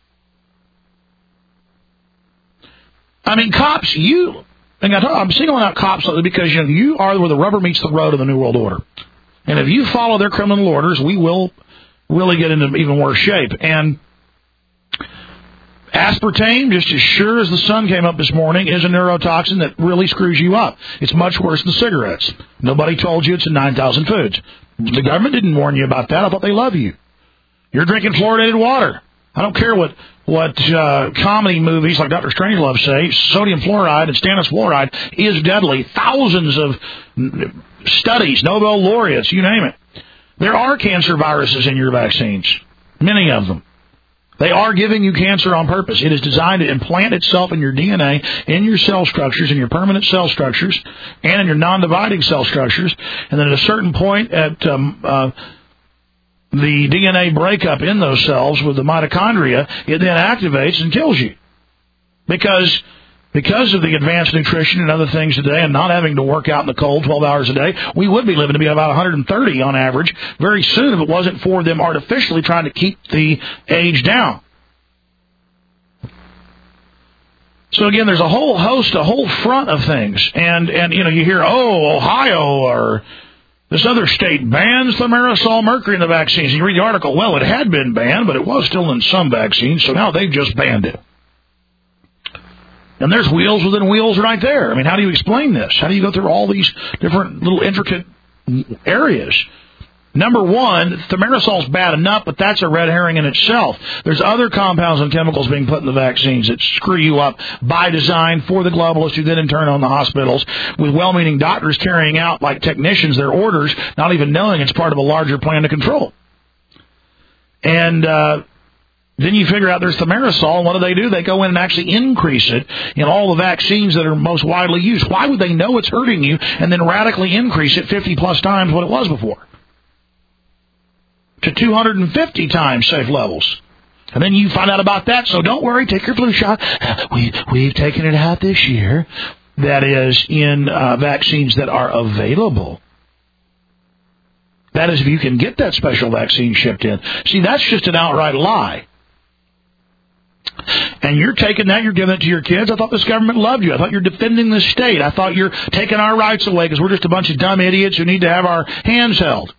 I mean, cops, you... And I'm singling out cops because, you know, you are where the rubber meets the road of the New World Order. And if you follow their criminal orders, we will really get into even worse shape. And aspartame, just as sure as the sun came up this morning, is a neurotoxin that really screws you up. It's much worse than cigarettes. Nobody told you it's in nine thousand foods. The government didn't warn you about that. I thought they love you. You're drinking fluoridated water. I don't care what what uh, comedy movies like Doctor Strangelove say. Sodium fluoride and stannous fluoride is deadly. Thousands of studies, Nobel laureates, you name it. There are cancer viruses in your vaccines, many of them. They are giving you cancer on purpose. It is designed to implant itself in your D N A, in your cell structures, in your permanent cell structures, and in your non-dividing cell structures. And then at a certain point at um, uh, the D N A breakup in those cells with the mitochondria, it then activates and kills you. Because because of the advanced nutrition and other things today and not having to work out in the cold twelve hours a day, we would be living to be about one hundred thirty on average very soon if it wasn't for them artificially trying to keep the age down. So again, there's a whole host, a whole front of things. And, and you know, you hear, oh, Ohio or this other state bans thimerosal mercury in the vaccines. And you read the article, well, it had been banned, but it was still in some vaccines, so now they've just banned it. And there's wheels within wheels right there. I mean, how do you explain this? How do you go through all these different little intricate areas? Number one, thimerosol's bad enough, but that's a red herring in itself. There's other compounds and chemicals being put in the vaccines that screw you up by design for the globalists who then in turn own the hospitals, with well-meaning doctors carrying out, like technicians, their orders, not even knowing it's part of a larger plan to control. And uh then you figure out there's thimerosal, and what do they do? They go in and actually increase it in all the vaccines that are most widely used. Why would they know it's hurting you and then radically increase it fifty plus times what it was before? to two hundred fifty times safe levels. And then you find out about that, so don't worry, take your flu shot. We, we've taken it out this year. That is in uh, vaccines that are available. That is if you can get that special vaccine shipped in. See, that's just an outright lie. And you're taking that, you're giving it to your kids. I thought this government loved you. I thought you're defending the state. I thought you're taking our rights away because we're just a bunch of dumb idiots who need to have our hands held.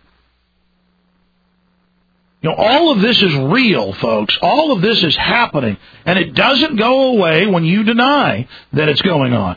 You know, all of this is real, folks. All of this is happening. And it doesn't go away when you deny that it's going on.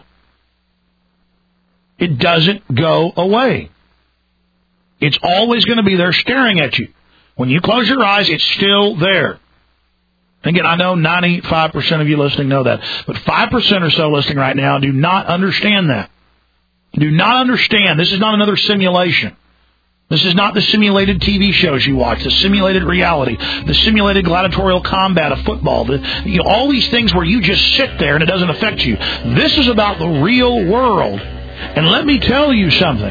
It doesn't go away. It's always going to be there staring at you. When you close your eyes, it's still there. Again, I know ninety-five percent of you listening know that, but five percent or so listening right now do not understand that. Do not understand. This is not another simulation. This is not the simulated T V shows you watch, the simulated reality, the simulated gladiatorial combat of football, the, you know, all these things where you just sit there and it doesn't affect you. This is about the real world. And let me tell you something.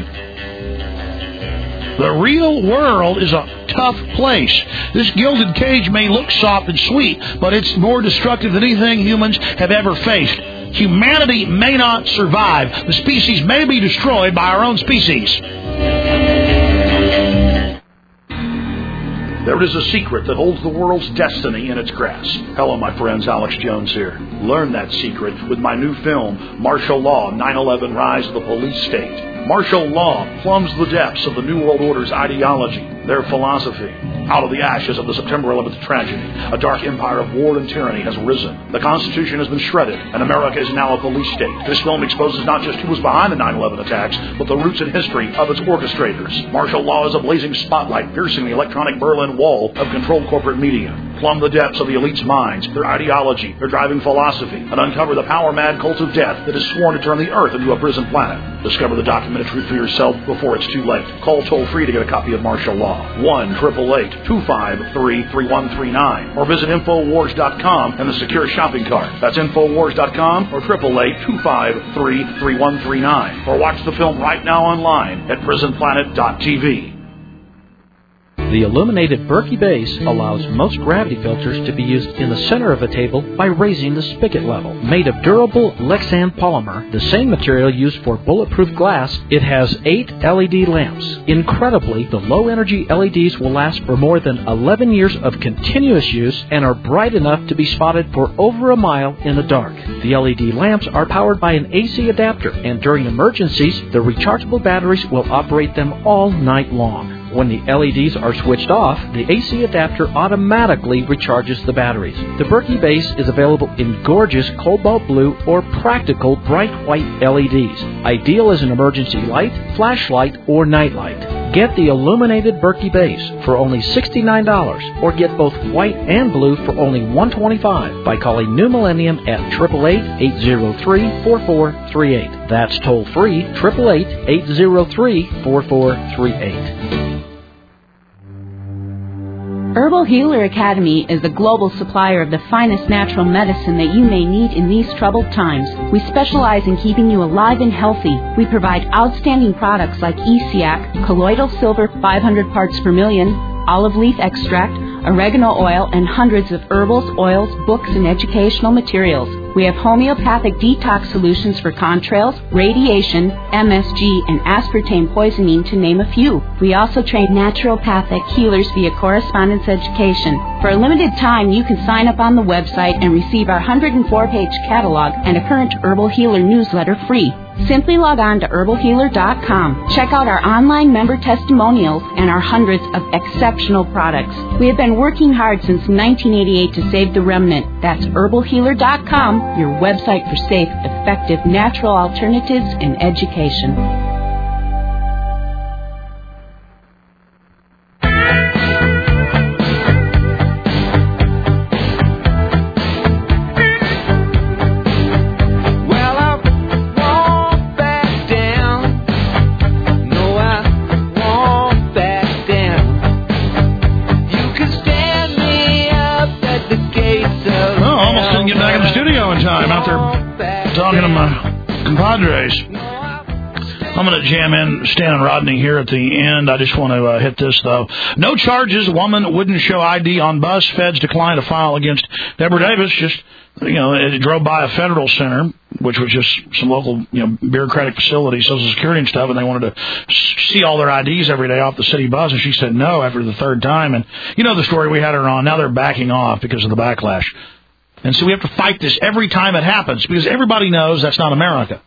The real world is a tough place. This gilded cage may look soft and sweet, but it's more destructive than anything humans have ever faced. Humanity may not survive. The species may be destroyed by our own species. There is a secret that holds the world's destiny in its grasp. Hello, my friends. Alex Jones here. Learn that secret with my new film, Martial Law, nine eleven Rise of the Police State. Martial law plumbs the depths of the New World Order's ideology, their philosophy. Out of the ashes of the September eleventh tragedy, a dark empire of war and tyranny has risen. The Constitution has been shredded, and America is now a police state. This film exposes not just who was behind the nine eleven attacks, but the roots and history of its orchestrators. Martial law is a blazing spotlight piercing the electronic Berlin Wall of controlled corporate media. Plumb the depths of the elite's minds, their ideology, their driving philosophy, and uncover the power-mad cult of death that is sworn to turn the Earth into a prison planet. Discover the documented truth for yourself before it's too late. Call toll-free to get a copy of Martial Law. one eight eight eight, two five three, three one three nine. Or visit Infowars dot com and the secure shopping cart. That's Infowars dot com or eight eight eight, two five three, three one three nine. Or watch the film right now online at prison planet dot t v. The illuminated Berkey base allows most gravity filters to be used in the center of a table by raising the spigot level. Made of durable Lexan polymer, the same material used for bulletproof glass, it has eight L E D lamps. Incredibly, the low-energy L E Ds will last for more than eleven years of continuous use and are bright enough to be spotted for over a mile in the dark. The L E D lamps are powered by an A C adapter, and during emergencies, the rechargeable batteries will operate them all night long. When the L E Ds are switched off, the A C adapter automatically recharges the batteries. The Berkey base is available in gorgeous cobalt blue or practical bright white L E Ds, ideal as an emergency light, flashlight, or nightlight. Get the illuminated Berkey base for only sixty-nine dollars, or get both white and blue for only one hundred twenty-five dollars by calling New Millennium at eight eight eight, eight zero three, four four three eight. That's toll free, eight eight eight, eight zero three, four four three eight. Herbal Healer Academy is the global supplier of the finest natural medicine that you may need in these troubled times. We specialize in keeping you alive and healthy. We provide outstanding products like E C A C, colloidal silver five hundred parts per million, olive leaf extract, oregano oil, and hundreds of herbals, oils, books, and educational materials. We have homeopathic detox solutions for contrails, radiation, M S G, and aspartame poisoning, to name a few. We also train naturopathic healers via correspondence education. For a limited time, you can sign up on the website and receive our one hundred four page catalog and a current Herbal Healer newsletter free. Simply log on to herbal healer dot com. Check out our online member testimonials and our hundreds of exceptional products. We have been working hard since nineteen eighty-eight to save the remnant. That's herbal healer dot com, your website for safe, effective, natural alternatives in education. Time out there talking to my compadres. I'm going to jam in Stan and Rodney here at the end. I just want to uh, hit this, though. No charges. Woman wouldn't show I D on bus. Feds declined to file against Deborah Davis. Just, you know, it drove by a federal center, which was just some local, you know, bureaucratic facility, Social Security and stuff, and they wanted to see all their I Ds every day off the city bus, and she said no after the third time. And you know the story, we had her on. Now they're backing off because of the backlash. And so we have to fight this every time it happens because everybody knows that's not America.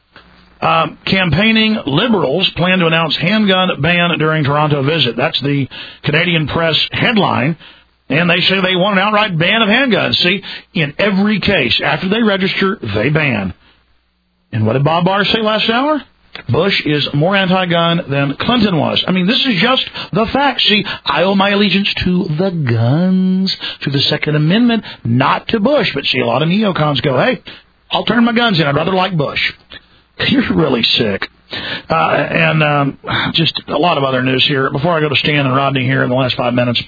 Uh, campaigning Liberals plan to announce handgun ban during Toronto visit. That's the Canadian Press headline. And they say they want an outright ban of handguns. See, in every case, after they register, they ban. And what did Bob Barr say last hour? Bush is more anti-gun than Clinton was. I mean, this is just the facts. See, I owe my allegiance to the guns, to the Second Amendment, not to Bush. But see, a lot of neocons go, hey, I'll turn my guns in. I'd rather like Bush. You're really sick. Uh, and um, just a lot of other news here. Before I go to Stan and Rodney here in the last five minutes.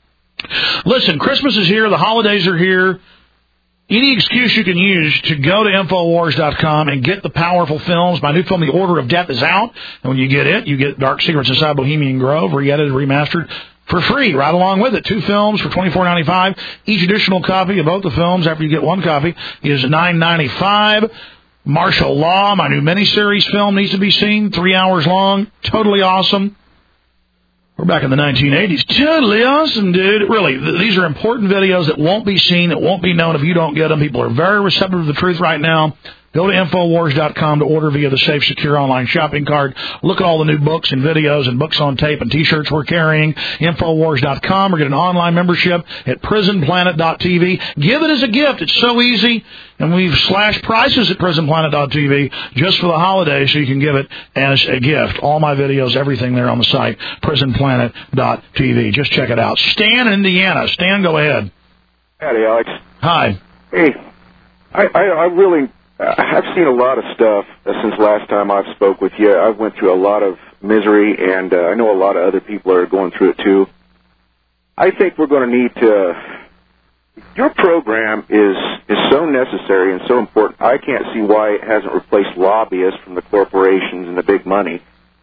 Listen, Christmas is here. The holidays are here. Any excuse you can use to go to Infowars dot com and get the powerful films. My new film, The Order of Death, is out. And when you get it, you get Dark Secrets Inside Bohemian Grove, re-edited, remastered, for free, right along with it. Two films for twenty-four ninety-five. Each additional copy of both the films, after you get one copy, is nine ninety-five. Martial Law, my new miniseries film, needs to be seen. Three hours long. Totally awesome. We're back in the nineteen eighties. Totally awesome, dude. Really, th- these are important videos that won't be seen, that won't be known if you don't get them. People are very receptive to the truth right now. Go to Infowars dot com to order via the safe, secure online shopping cart. Look at all the new books and videos and books on tape and T-shirts we're carrying. Infowars dot com or get an online membership at prison planet dot t v. Give it as a gift. It's so easy. And we've slashed prices at prison planet dot t v just for the holidays so you can give it as a gift. All my videos, everything there on the site, prison planet dot t v. Just check it out. Stan in Indiana. Stan, go ahead. Howdy, Alex. Hi. Hey, I, I, I really... I've seen a lot of stuff since last time I've spoke with you. I went through a lot of misery, and uh, I know a lot of other people are going through it too. I think we're going to need to... Your program is is so necessary and so important. I can't see why it hasn't replaced lobbyists from the corporations and the big money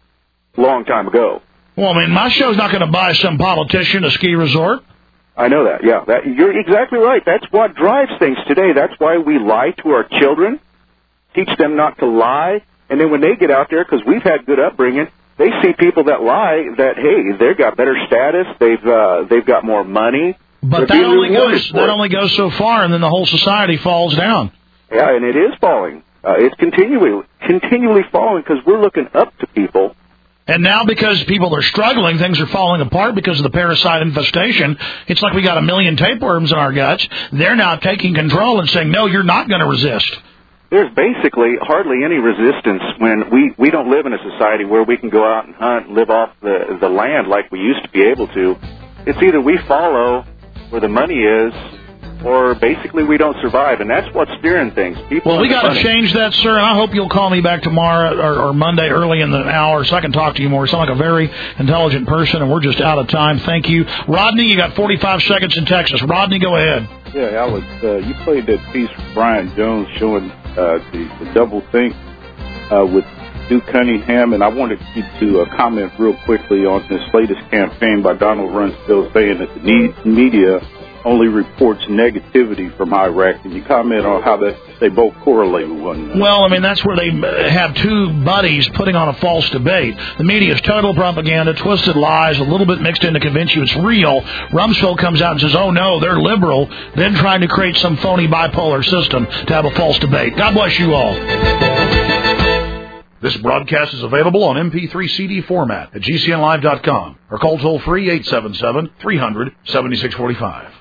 a long time ago. Well, I mean, my show's not going to buy some politician a ski resort. I know that, yeah. That, you're exactly right. That's what drives things today. That's why we lie to our children, teach them not to lie, and then when they get out there, because we've had good upbringing, they see people that lie that, hey, they've got better status, they've uh, they've got more money. But that only goes that only goes so far, and then the whole society falls down. Yeah, and it is falling. Uh, it's continually continually falling because we're looking up to people. And now because people are struggling, things are falling apart because of the parasite infestation. It's like we got a million tapeworms in our guts. They're now taking control and saying, no, you're not going to resist. There's basically hardly any resistance when we, we don't live in a society where we can go out and hunt and live off the, the land like we used to be able to. It's either we follow where the money is, or basically we don't survive, and that's what's steering things. People well, we got to change that, sir, and I hope you'll call me back tomorrow or, or Monday early in the hour so I can talk to you more. You sound like a very intelligent person, and we're just out of time. Thank you. Rodney, you got forty-five seconds in Texas. Rodney, go ahead. Yeah, Alex, uh, you played that piece with Brian Jones showing uh, the, the double think uh, with Duke Cunningham, and I wanted you to uh, comment real quickly on this latest campaign by Donald Rumsfeld saying that the media only reports negativity from Iraq. Can you comment on how that they both correlate with one another? Well, I mean, that's where they have two buddies putting on a false debate. The media is total propaganda, twisted lies, a little bit mixed in to convince you it's real. Rumsfeld comes out and says, oh, no, they're liberal, then trying to create some phony bipolar system to have a false debate. God bless you all. This broadcast is available on M P three C D format at G C N live dot com or call toll-free eight seven seven, three hundred, seventy-six forty-five.